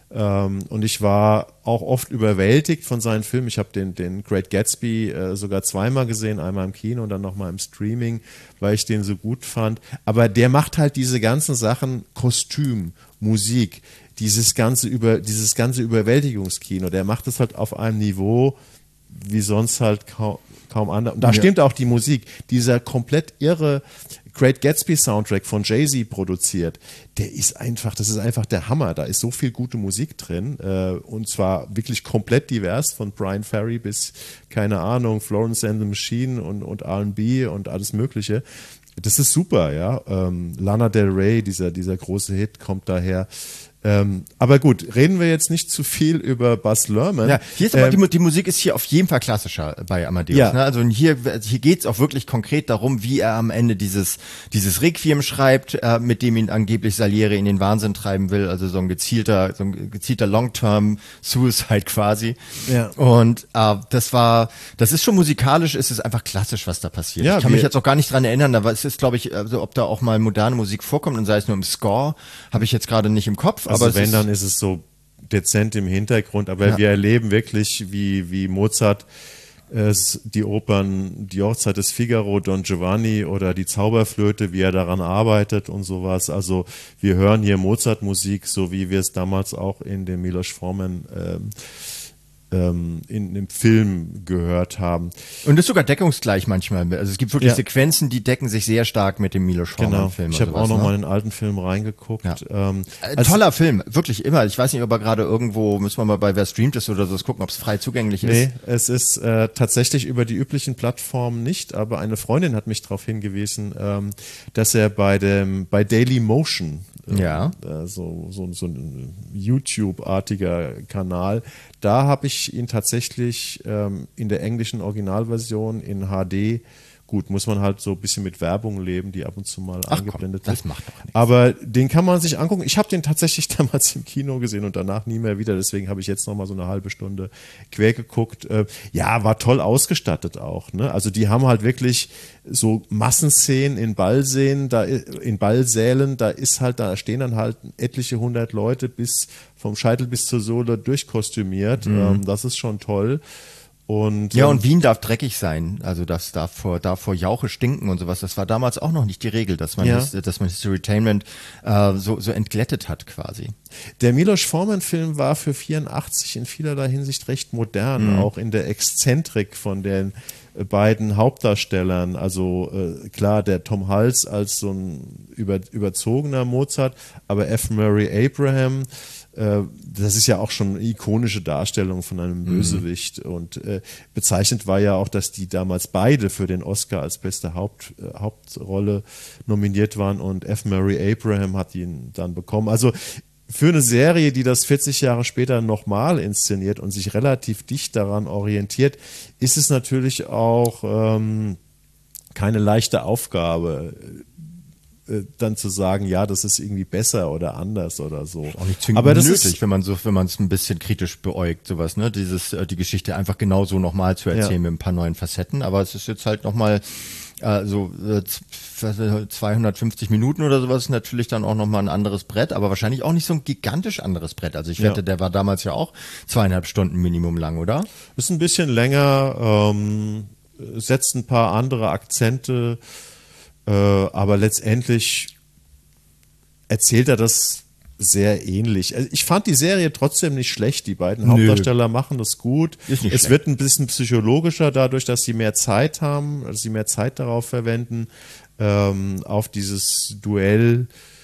Und ich war auch oft überwältigt von seinen Filmen. Ich habe den Great Gatsby sogar zweimal gesehen, einmal im Kino und dann nochmal im Streaming, weil ich den so gut fand. Aber der macht halt diese ganzen Sachen, Kostüm, Musik, dieses ganze Überwältigungskino, der macht es halt auf einem Niveau, wie sonst halt kaum andere. Und da stimmt auch die Musik. Dieser komplett irre Great Gatsby Soundtrack von Jay-Z produziert, das ist einfach der Hammer. Da ist so viel gute Musik drin und zwar wirklich komplett divers, von Brian Ferry bis, keine Ahnung, Florence and the Machine und R&B und alles Mögliche. Das ist super, ja. Lana Del Rey, dieser große Hit, kommt daher. Aber gut, reden wir jetzt nicht zu viel über Baz Luhrmann. Ja, hier ist aber die Musik ist hier auf jeden Fall klassischer bei Amadeus. Ja. Ne? Also hier geht's auch wirklich konkret darum, wie er am Ende dieses Requiem schreibt, mit dem ihn angeblich Salieri in den Wahnsinn treiben will. Also so ein gezielter Long-Term Suicide quasi. Ja. Und das ist schon musikalisch, ist es einfach klassisch, was da passiert. Ja, ich kann mich jetzt auch gar nicht dran erinnern, aber es ist, glaube ich, also ob da auch mal moderne Musik vorkommt und sei es nur im Score, habe ich jetzt gerade nicht im Kopf. Also wenn, dann ist es so dezent im Hintergrund, aber wir erleben wirklich, wie Mozart die Opern Die Hochzeit des Figaro, Don Giovanni oder die Zauberflöte, wie er daran arbeitet und sowas. Also wir hören hier Mozart-Musik, so wie wir es damals auch in dem Milos Forman in dem Film gehört haben. Und ist sogar deckungsgleich manchmal. Also es gibt wirklich Sequenzen, die decken sich sehr stark mit dem Milos Forman-Film. Ich habe auch noch mal in den alten Film reingeguckt. Ja. Toller Film, wirklich immer. Ich weiß nicht, ob er gerade irgendwo, müssen wir mal bei Wer streamt ist oder so gucken, ob es frei zugänglich ist. Nee, es ist tatsächlich über die üblichen Plattformen nicht, aber eine Freundin hat mich darauf hingewiesen, dass er bei Daily Motion, so ein YouTube-artiger Kanal, da habe ich ihn tatsächlich in der englischen Originalversion in HD, gut, muss man halt so ein bisschen mit Werbung leben, die ab und zu mal eingeblendet wird. Das macht doch nichts. Aber den kann man sich angucken. Ich habe den tatsächlich damals im Kino gesehen und danach nie mehr wieder, deswegen habe ich jetzt noch mal so eine halbe Stunde quer geguckt. War toll ausgestattet auch, ne? Also die haben halt wirklich so Massenszenen in Ballsälen, da stehen dann halt etliche 100 Leute vom Scheitel bis zur Sohle durchkostümiert. Das ist schon toll. Und Wien darf dreckig sein, also das darf vor Jauche stinken und sowas. Das war damals auch noch nicht die Regel, dass man Historytainment so entglättet hat quasi. Der Milos Forman-Film war für 84 in vielerlei Hinsicht recht modern, auch in der Exzentrik von den beiden Hauptdarstellern. Also klar, der Tom Hulce als so ein überzogener Mozart, aber F. Murray Abraham, das ist ja auch schon eine ikonische Darstellung von einem Bösewicht und bezeichnend war ja auch, dass die damals beide für den Oscar als beste Hauptrolle nominiert waren und F. Murray Abraham hat ihn dann bekommen. Also für eine Serie, die das 40 Jahre später nochmal inszeniert und sich relativ dicht daran orientiert, ist es natürlich auch keine leichte Aufgabe, dann zu sagen, ja, das ist irgendwie besser oder anders oder so. Auch nicht zwingend aber das nötig, ist, wenn man es ein bisschen kritisch beäugt, sowas, ne? Die Geschichte einfach genauso nochmal zu erzählen mit ein paar neuen Facetten, aber es ist jetzt halt nochmal 250 Minuten oder sowas ist natürlich dann auch nochmal ein anderes Brett, aber wahrscheinlich auch nicht so ein gigantisch anderes Brett. Also ich wette, der war damals ja auch 2,5 Stunden Minimum lang, oder? Ist ein bisschen länger, setzt ein paar andere Akzente, aber letztendlich erzählt er das sehr ähnlich. Also ich fand die Serie trotzdem nicht schlecht. Die beiden Hauptdarsteller machen das gut. Es wird ein bisschen psychologischer dadurch, dass sie mehr Zeit haben, dass sie mehr Zeit darauf verwenden, auf dieses Duell.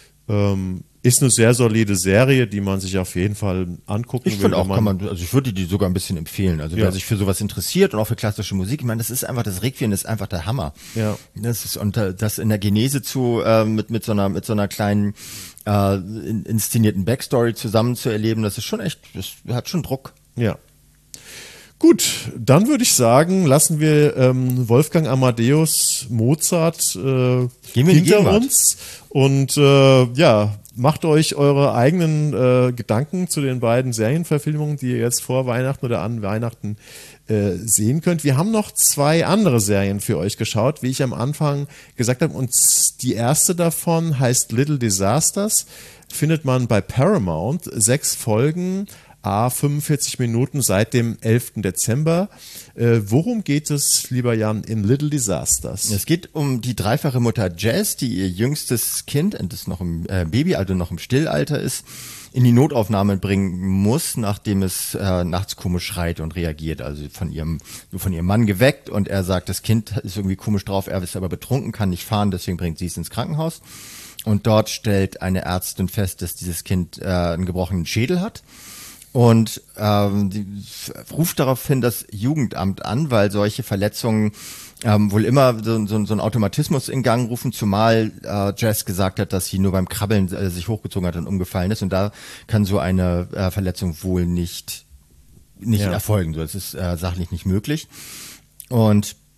Ist eine sehr solide Serie, die man sich auf jeden Fall angucken will. Ich finde auch, ich würde die sogar ein bisschen empfehlen. Also wer sich für sowas interessiert und auch für klassische Musik, ich meine, das Requiem ist einfach der Hammer. Ja. Das in der Genese mit so einer kleinen inszenierten Backstory zusammen zu erleben, das ist schon echt, das hat schon Druck. Ja. Gut, dann würde ich sagen, lassen wir Wolfgang Amadeus Mozart hinter uns und macht euch eure eigenen Gedanken zu den beiden Serienverfilmungen, die ihr jetzt vor Weihnachten oder an Weihnachten sehen könnt. Wir haben noch 2 andere Serien für euch geschaut, wie ich am Anfang gesagt habe. Und die erste davon heißt Little Disasters, findet man bei Paramount, 6 Folgen, 45 Minuten seit dem 11. Dezember. Worum geht es, lieber Jan, in Little Disasters? Es geht um die dreifache Mutter Jazz, die ihr jüngstes Kind, und das noch im Baby, also noch im Stillalter ist, in die Notaufnahme bringen muss, nachdem es nachts komisch schreit und reagiert. Also von ihrem Mann geweckt und er sagt, das Kind ist irgendwie komisch drauf, er ist aber betrunken, kann nicht fahren, deswegen bringt sie es ins Krankenhaus. Und dort stellt eine Ärztin fest, dass dieses Kind einen gebrochenen Schädel hat. Und die ruft daraufhin das Jugendamt an, weil solche Verletzungen wohl immer so einen Automatismus in Gang rufen, zumal Jess gesagt hat, dass sie nur beim Krabbeln sich hochgezogen hat und umgefallen ist. Und da kann so eine Verletzung wohl nicht erfolgen. So, das ist sachlich nicht möglich. Und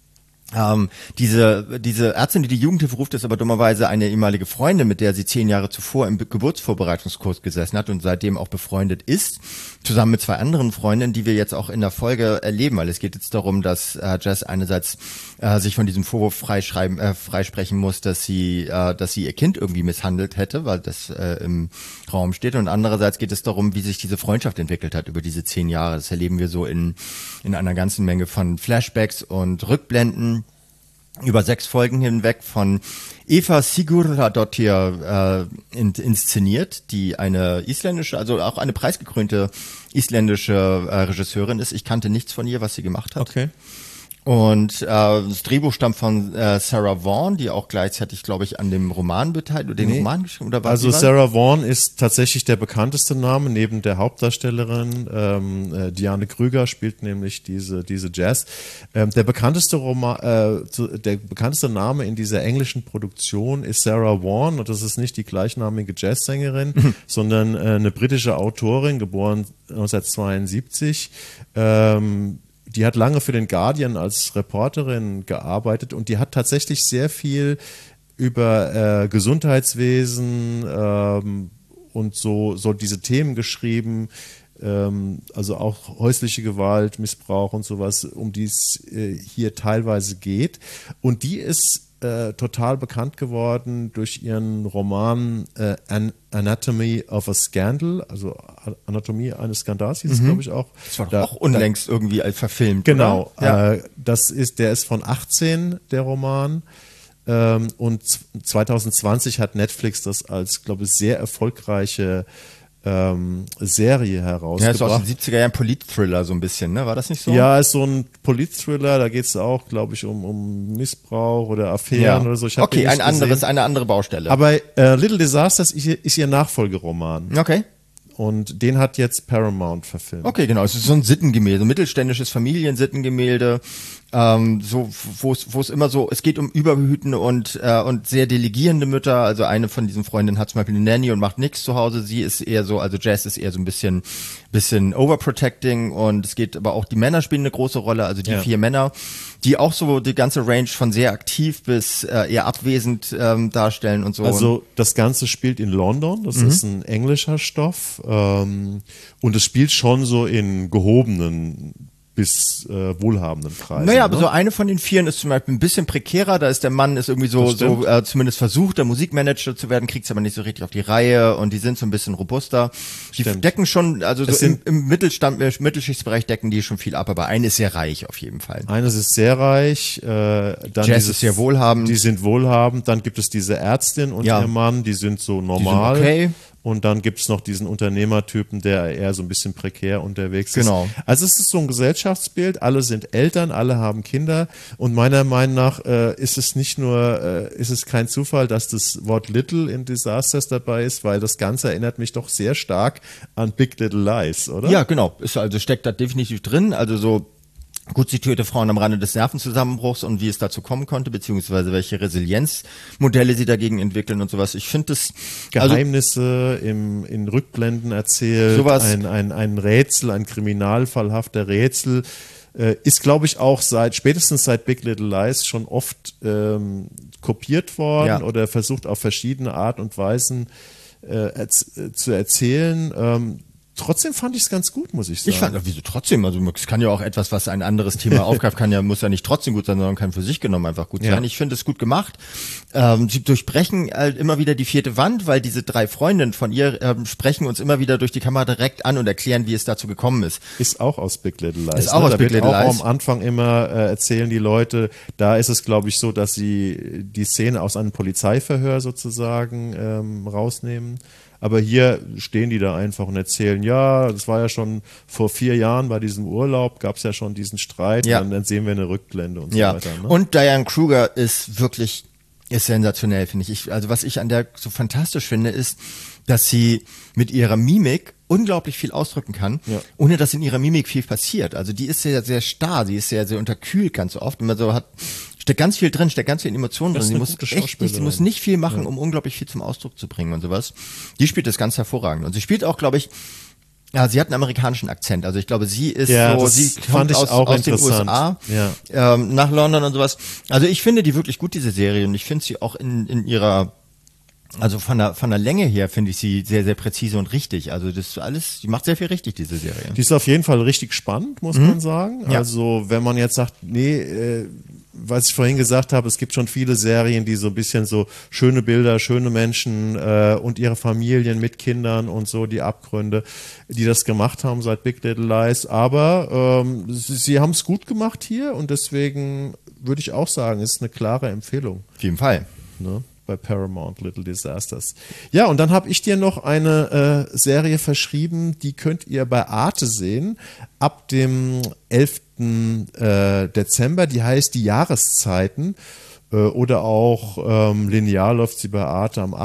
Diese Ärztin, die Jugendhilfe ruft, ist aber dummerweise eine ehemalige Freundin, mit der sie 10 Jahre zuvor im Geburtsvorbereitungskurs gesessen hat und seitdem auch befreundet ist, zusammen mit 2 anderen Freundinnen, die wir jetzt auch in der Folge erleben, weil es geht jetzt darum, dass Jess einerseits sich von diesem Vorwurf freisprechen muss, dass sie ihr Kind irgendwie misshandelt hätte, weil das im Raum steht, und andererseits geht es darum, wie sich diese Freundschaft entwickelt hat über diese 10 Jahre. Das erleben wir so in einer ganzen Menge von Flashbacks und Rückblenden über 6 Folgen hinweg von Eva Sigurðardóttir inszeniert, die eine isländische, also auch eine preisgekrönte isländische Regisseurin ist. Ich kannte nichts von ihr, was sie gemacht hat. Okay. Und das Drehbuch stammt von Sarah Vaughan, die auch gleichzeitig, glaube ich, an dem Roman beteiligt oder den Roman geschrieben, oder was? Also Sarah Vaughan ist tatsächlich der bekannteste Name neben der Hauptdarstellerin. Diane Krüger spielt nämlich diese Jazz. Der bekannteste Name in dieser englischen Produktion ist Sarah Vaughan, und das ist nicht die gleichnamige Jazzsängerin, sondern eine britische Autorin, geboren 1972. Die hat lange für den Guardian als Reporterin gearbeitet, und die hat tatsächlich sehr viel über Gesundheitswesen und so diese Themen geschrieben, also auch häusliche Gewalt, Missbrauch und sowas, um die es hier teilweise geht. Und die ist total bekannt geworden durch ihren Roman Anatomy of a Scandal, also Anatomie eines Skandals hieß es, glaube ich, auch. Das war doch auch unlängst irgendwie verfilmt. Genau, ja. Der ist von 18, der Roman. Und 2020 hat Netflix das als, glaube ich, sehr erfolgreiche Serie herausgebracht. Ja, ist aus den 70er Jahren Polit-Thriller so ein bisschen, ne? War das nicht so? Ja, ist so ein Polit-Thriller, da geht es auch, glaube ich, um Missbrauch oder Affären oder so. Okay, eine andere Baustelle. Aber Little Disasters ist ihr Nachfolgeroman. Okay. Und den hat jetzt Paramount verfilmt. Okay, genau. Es ist so ein Sittengemälde, ein mittelständisches Familiensittengemälde, so, wo es immer so, es geht um überbehütende und sehr delegierende Mütter. Also eine von diesen Freundinnen hat zum Beispiel eine Nanny und macht nichts zu Hause. Sie ist eher so, also Jess ist eher so ein bisschen overprotecting, und es geht aber auch, die Männer spielen eine große Rolle, also die 4 Männer, die auch so die ganze Range von sehr aktiv bis eher abwesend darstellen und so. Also das Ganze spielt in London, das ist ein englischer Stoff, und es spielt schon so in gehobenen bis wohlhabenden Kreisen. Naja, aber so eine von den 4 ist zum Beispiel ein bisschen prekärer, da ist der Mann ist irgendwie so zumindest versucht, der Musikmanager zu werden, kriegt es aber nicht so richtig auf die Reihe, und die sind so ein bisschen robuster. Die decken schon, also so im Mittelschichtsbereich decken die schon viel ab, aber eine ist sehr reich auf jeden Fall. Eines ist sehr reich, dann Jess ist sehr wohlhabend. Die sind wohlhabend, dann gibt es diese Ärztin und ihr Mann, die sind so normal. Die sind okay. Und dann gibt es noch diesen Unternehmertypen, der eher so ein bisschen prekär unterwegs ist. Genau. Also es ist so ein Gesellschaftsbild, alle sind Eltern, alle haben Kinder, und meiner Meinung nach ist es kein Zufall, dass das Wort Little in Disasters dabei ist, weil das Ganze erinnert mich doch sehr stark an Big Little Lies, oder? Ja, genau. Steckt da definitiv drin, also so gut situierte Frauen am Rande des Nervenzusammenbruchs und wie es dazu kommen konnte, beziehungsweise welche Resilienzmodelle sie dagegen entwickeln und sowas. Ich finde das Geheimnisse in Rückblenden erzählt, sowas, ein Rätsel, ein kriminalfallhafter Rätsel, ist, glaube ich, auch spätestens seit Big Little Lies schon oft kopiert worden oder versucht auf verschiedene Art und Weisen zu erzählen. Trotzdem fand ich es ganz gut, muss ich sagen. Wieso trotzdem? Also es kann ja auch etwas, was ein anderes Thema aufgreift, muss ja nicht trotzdem gut sein, sondern kann für sich genommen einfach gut sein. Ich finde es gut gemacht. Sie durchbrechen halt immer wieder die 4. Wand, weil diese 3 Freundinnen von ihr sprechen uns immer wieder durch die Kamera direkt an und erklären, wie es dazu gekommen ist. Ist auch aus Big Little Lies. Ist auch aus Big Little Lies. Am Anfang immer erzählen die Leute, da ist es, glaube ich, so, dass sie die Szene aus einem Polizeiverhör sozusagen rausnehmen. Aber hier stehen die da einfach und erzählen, ja, das war ja schon vor 4 Jahren bei diesem Urlaub, gab es ja schon diesen Streit, und dann sehen wir eine Rückblende und so weiter. Ne? Und Diane Kruger ist sensationell, finde ich. Also was ich an der so fantastisch finde, ist, dass sie mit ihrer Mimik unglaublich viel ausdrücken kann, ohne dass in ihrer Mimik viel passiert. Also die ist sehr, sehr starr, sie ist sehr, sehr unterkühlt ganz so oft. Und steckt ganz viel drin, steckt ganz viel Emotionen drin. Sie muss nicht viel machen, um unglaublich viel zum Ausdruck zu bringen und sowas. Die spielt das ganz hervorragend. Und sie spielt auch, glaube ich, Ja, sie hat einen amerikanischen Akzent. Also ich glaube, sie ist Ja, so, das sie fand kommt ich auch aus den interessant. USA Ja. nach London und sowas. Also ich finde die wirklich gut, diese Serie. Und ich finde sie auch in ihrer, also von der Länge her finde ich sie sehr, sehr präzise und richtig. Also das ist alles, die macht sehr viel richtig, diese Serie. Die ist auf jeden Fall richtig spannend, muss man sagen. Ja. Also wenn man jetzt sagt, was ich vorhin gesagt habe, es gibt schon viele Serien, die so ein bisschen so schöne Bilder, schöne Menschen und ihre Familien mit Kindern und so, die Abgründe, die das gemacht haben seit Big Little Lies. Aber sie haben es gut gemacht hier und deswegen würde ich auch sagen, es ist eine klare Empfehlung. Auf jeden Fall. Ne? Bei Paramount Little Disasters. Ja, und dann habe ich dir noch eine Serie verschrieben, die könnt ihr bei Arte sehen, ab dem 11. Dezember, die heißt Die Jahreszeiten oder auch linear läuft sie bei Arte am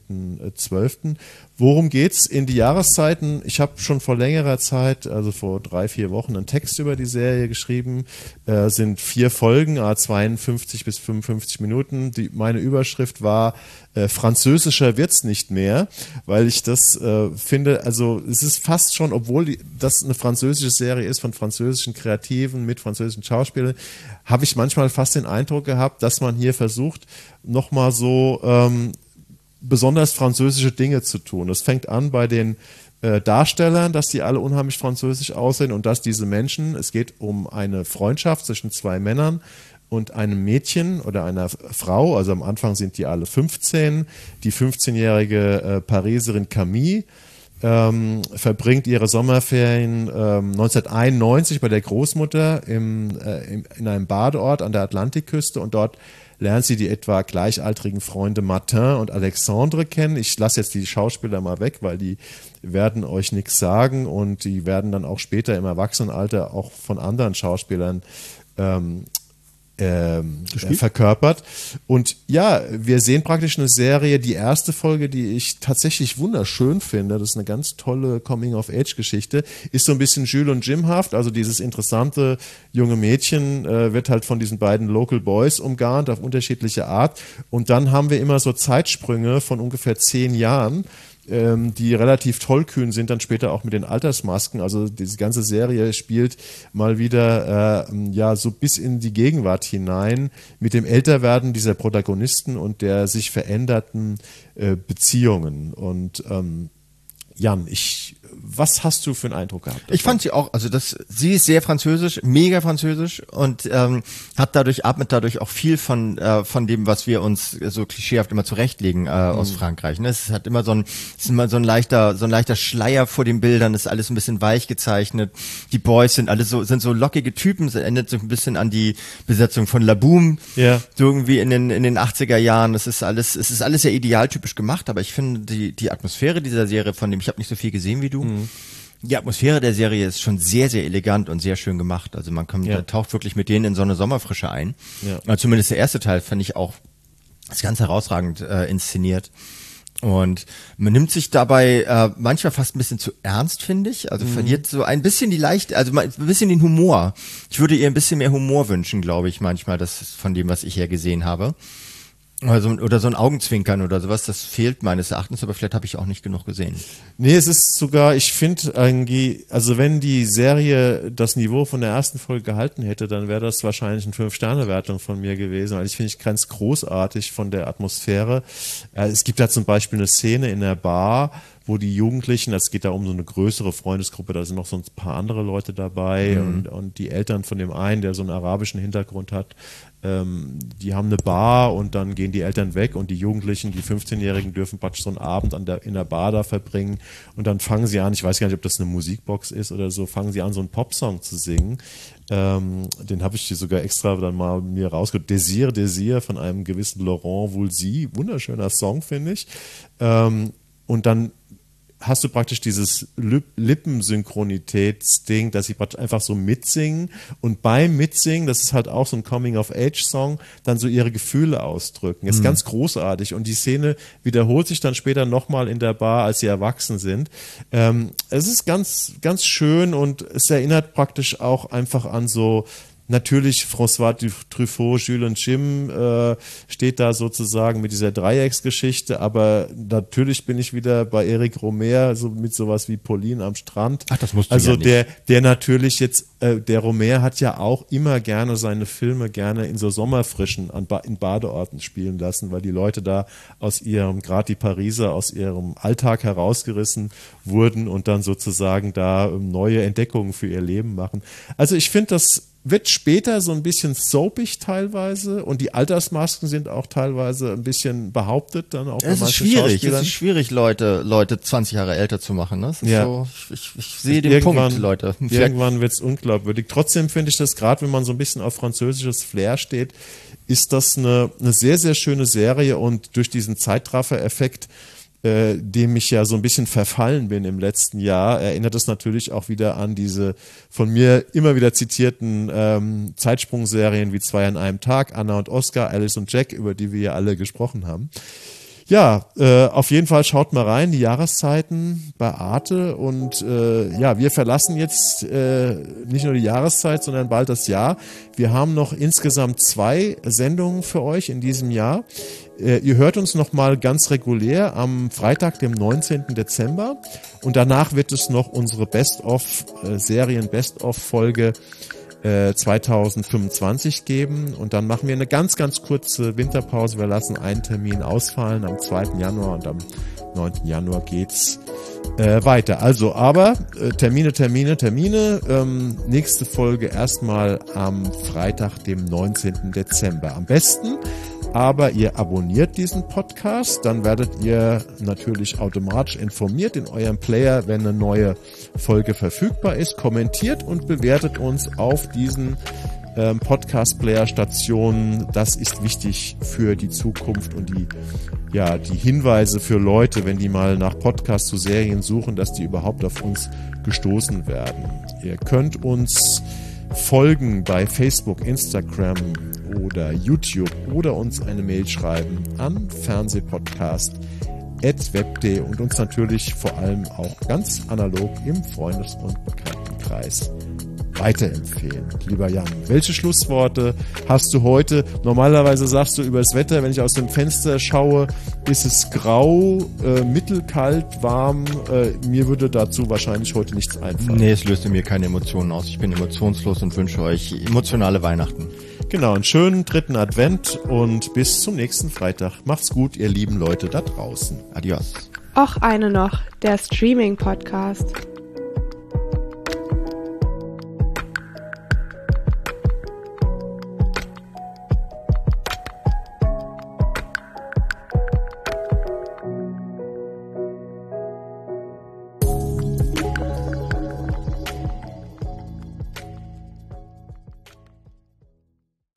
18.12. Worum geht's in Die Jahreszeiten? Ich habe schon vor längerer Zeit, also vor 3-4 Wochen, einen Text über die Serie geschrieben. Sind 4 Folgen, 52 bis 55 Minuten. Meine Überschrift war französischer wird's nicht mehr, weil ich das finde, also es ist fast schon, obwohl das eine französische Serie ist von französischen Kreativen mit französischen Schauspielern, habe ich manchmal fast den Eindruck gehabt, dass man hier versucht, nochmal so besonders französische Dinge zu tun. Das fängt an bei den Darstellern, dass die alle unheimlich französisch aussehen und dass diese Menschen, es geht um eine Freundschaft zwischen 2 Männern und einem Mädchen oder einer Frau, also am Anfang sind die alle 15, die 15-jährige Pariserin Camille verbringt ihre Sommerferien 1991 bei der Großmutter in einem Badeort an der Atlantikküste und dort lernt sie die etwa gleichaltrigen Freunde Martin und Alexandre kennen. Ich lasse jetzt die Schauspieler mal weg, weil die werden euch nichts sagen und die werden dann auch später im Erwachsenenalter auch von anderen Schauspielern verkörpert. Und ja, wir sehen praktisch eine Serie, die erste Folge, die ich tatsächlich wunderschön finde, das ist eine ganz tolle Coming-of-Age-Geschichte, ist so ein bisschen Jules und Jimhaft, also dieses interessante junge Mädchen wird halt von diesen beiden Local Boys umgarnt auf unterschiedliche Art und dann haben wir immer so Zeitsprünge von ungefähr 10 Jahren, die relativ tollkühn sind, dann später auch mit den Altersmasken. Also diese ganze Serie spielt mal wieder so bis in die Gegenwart hinein mit dem Älterwerden dieser Protagonisten und der sich veränderten Beziehungen. Und Jan, was hast du für einen Eindruck gehabt? Ich fand sie auch, also sie ist sehr französisch, mega französisch und atmet dadurch auch viel von dem, was wir uns so klischeehaft immer zurechtlegen aus Frankreich. Ne? Es hat immer so ein leichter Schleier vor den Bildern, ist alles ein bisschen weich gezeichnet. Die Boys sind so lockige Typen, es erinnert sich ein bisschen an die Besetzung von La Boom, so irgendwie in den 80er Jahren. Es ist alles sehr idealtypisch gemacht, aber ich finde die Atmosphäre dieser Serie, von dem ich habe nicht so viel gesehen wie du. Die Atmosphäre der Serie ist schon sehr, sehr elegant und sehr schön gemacht. Also man taucht wirklich mit denen in so eine Sommerfrische ein. Ja. Zumindest der erste Teil fand ich auch ganz herausragend inszeniert. Und man nimmt sich dabei manchmal fast ein bisschen zu ernst, finde ich. Also verliert so ein bisschen ein bisschen den Humor. Ich würde ihr ein bisschen mehr Humor wünschen, glaube ich, manchmal, das ist von dem, was ich hier gesehen habe. Oder so ein Augenzwinkern oder sowas, das fehlt meines Erachtens, aber vielleicht habe ich auch nicht genug gesehen. Nee, es ist sogar, ich finde irgendwie, also wenn die Serie das Niveau von der ersten Folge gehalten hätte, dann wäre das wahrscheinlich eine 5-Sterne-Wertung von mir gewesen, weil ich finde ich ganz großartig von der Atmosphäre. Es gibt da zum Beispiel eine Szene in der Bar, wo die Jugendlichen, es geht da um so eine größere Freundesgruppe, da sind noch so ein paar andere Leute dabei und die Eltern von dem einen, der so einen arabischen Hintergrund hat, die haben eine Bar und dann gehen die Eltern weg und die Jugendlichen, die 15-Jährigen dürfen praktisch so einen Abend in der Bar da verbringen und dann fangen sie an, ich weiß gar nicht, ob das eine Musikbox ist oder so, fangen sie an, so einen Popsong zu singen. Den habe ich dir sogar extra dann mal mir rausgehört. Désir, Désir von einem gewissen Laurent Voulzy, wunderschöner Song, finde ich. Und dann hast du praktisch dieses Lippensynchronitätsding, dass sie praktisch einfach so mitsingen und beim Mitsingen, das ist halt auch so ein Coming-of-Age-Song, dann so ihre Gefühle ausdrücken. Ist ganz großartig und die Szene wiederholt sich dann später nochmal in der Bar, als sie erwachsen sind. Es ist ganz, ganz schön und es erinnert praktisch auch einfach an so Natürlich François Truffaut, Jules und Jim steht da sozusagen mit dieser Dreiecksgeschichte, aber natürlich bin ich wieder bei Eric Romer, so mit sowas wie Pauline am Strand. Ach, das musst du also ja nicht. der natürlich jetzt, der Romer hat ja auch immer gerne seine Filme gerne in so Sommerfrischen in Badeorten spielen lassen, weil die Leute da aus ihrem, gerade die Pariser, aus ihrem Alltag herausgerissen wurden und dann sozusagen da neue Entdeckungen für ihr Leben machen. Also ich finde, das wird später so ein bisschen soapig teilweise und die Altersmasken sind auch teilweise ein bisschen behauptet dann auch bei manchen Schauspielern. Es ist schwierig, Leute 20 Jahre älter zu machen. Ne? Das ist Ja. so, ich sehe den Punkt, Leute. Irgendwann wird es unglaubwürdig. Trotzdem finde ich das, gerade wenn man so ein bisschen auf französisches Flair steht, ist das eine sehr, sehr schöne Serie und durch diesen Zeitraffer-Effekt, dem ich ja so ein bisschen verfallen bin im letzten Jahr, erinnert es natürlich auch wieder an diese von mir immer wieder zitierten Zeitsprungserien wie 2 an einem Tag, Anna und Oscar, Alice und Jack, über die wir ja alle gesprochen haben. Ja, auf jeden Fall schaut mal rein, die Jahreszeiten bei Arte und ja, wir verlassen jetzt nicht nur die Jahreszeit, sondern bald das Jahr. Wir haben noch insgesamt 2 Sendungen für euch in diesem Jahr. Ihr hört uns nochmal ganz regulär am Freitag, dem 19. Dezember und danach wird es noch unsere Serien-Best-of-Folge 2025 geben und dann machen wir eine ganz, ganz kurze Winterpause. Wir lassen einen Termin ausfallen am 2. Januar und am 9. Januar geht's weiter. Also, aber Termine. Nächste Folge erstmal am Freitag, dem 19. Dezember. Am besten aber ihr abonniert diesen Podcast, dann werdet ihr natürlich automatisch informiert in eurem Player, wenn eine neue Folge verfügbar ist. Kommentiert und bewertet uns auf diesen Podcast-Player-Stationen. Das ist wichtig für die Zukunft und die Hinweise für Leute, wenn die mal nach Podcasts zu Serien suchen, dass die überhaupt auf uns gestoßen werden. Ihr könnt uns folgen bei Facebook, Instagram oder YouTube oder uns eine Mail schreiben an fernsehpodcast@web.de und uns natürlich vor allem auch ganz analog im Freundes- und Bekanntenkreis weiterempfehlen. Lieber Jan, welche Schlussworte hast du heute? Normalerweise sagst du über das Wetter, wenn ich aus dem Fenster schaue, ist es grau, mittelkalt, warm. Mir würde dazu wahrscheinlich heute nichts einfallen. Nee, es löst in mir keine Emotionen aus. Ich bin emotionslos und wünsche euch emotionale Weihnachten. Genau, einen schönen 3. Advent und bis zum nächsten Freitag. Macht's gut, ihr lieben Leute da draußen. Adios. Och, eine noch, der Streaming-Podcast.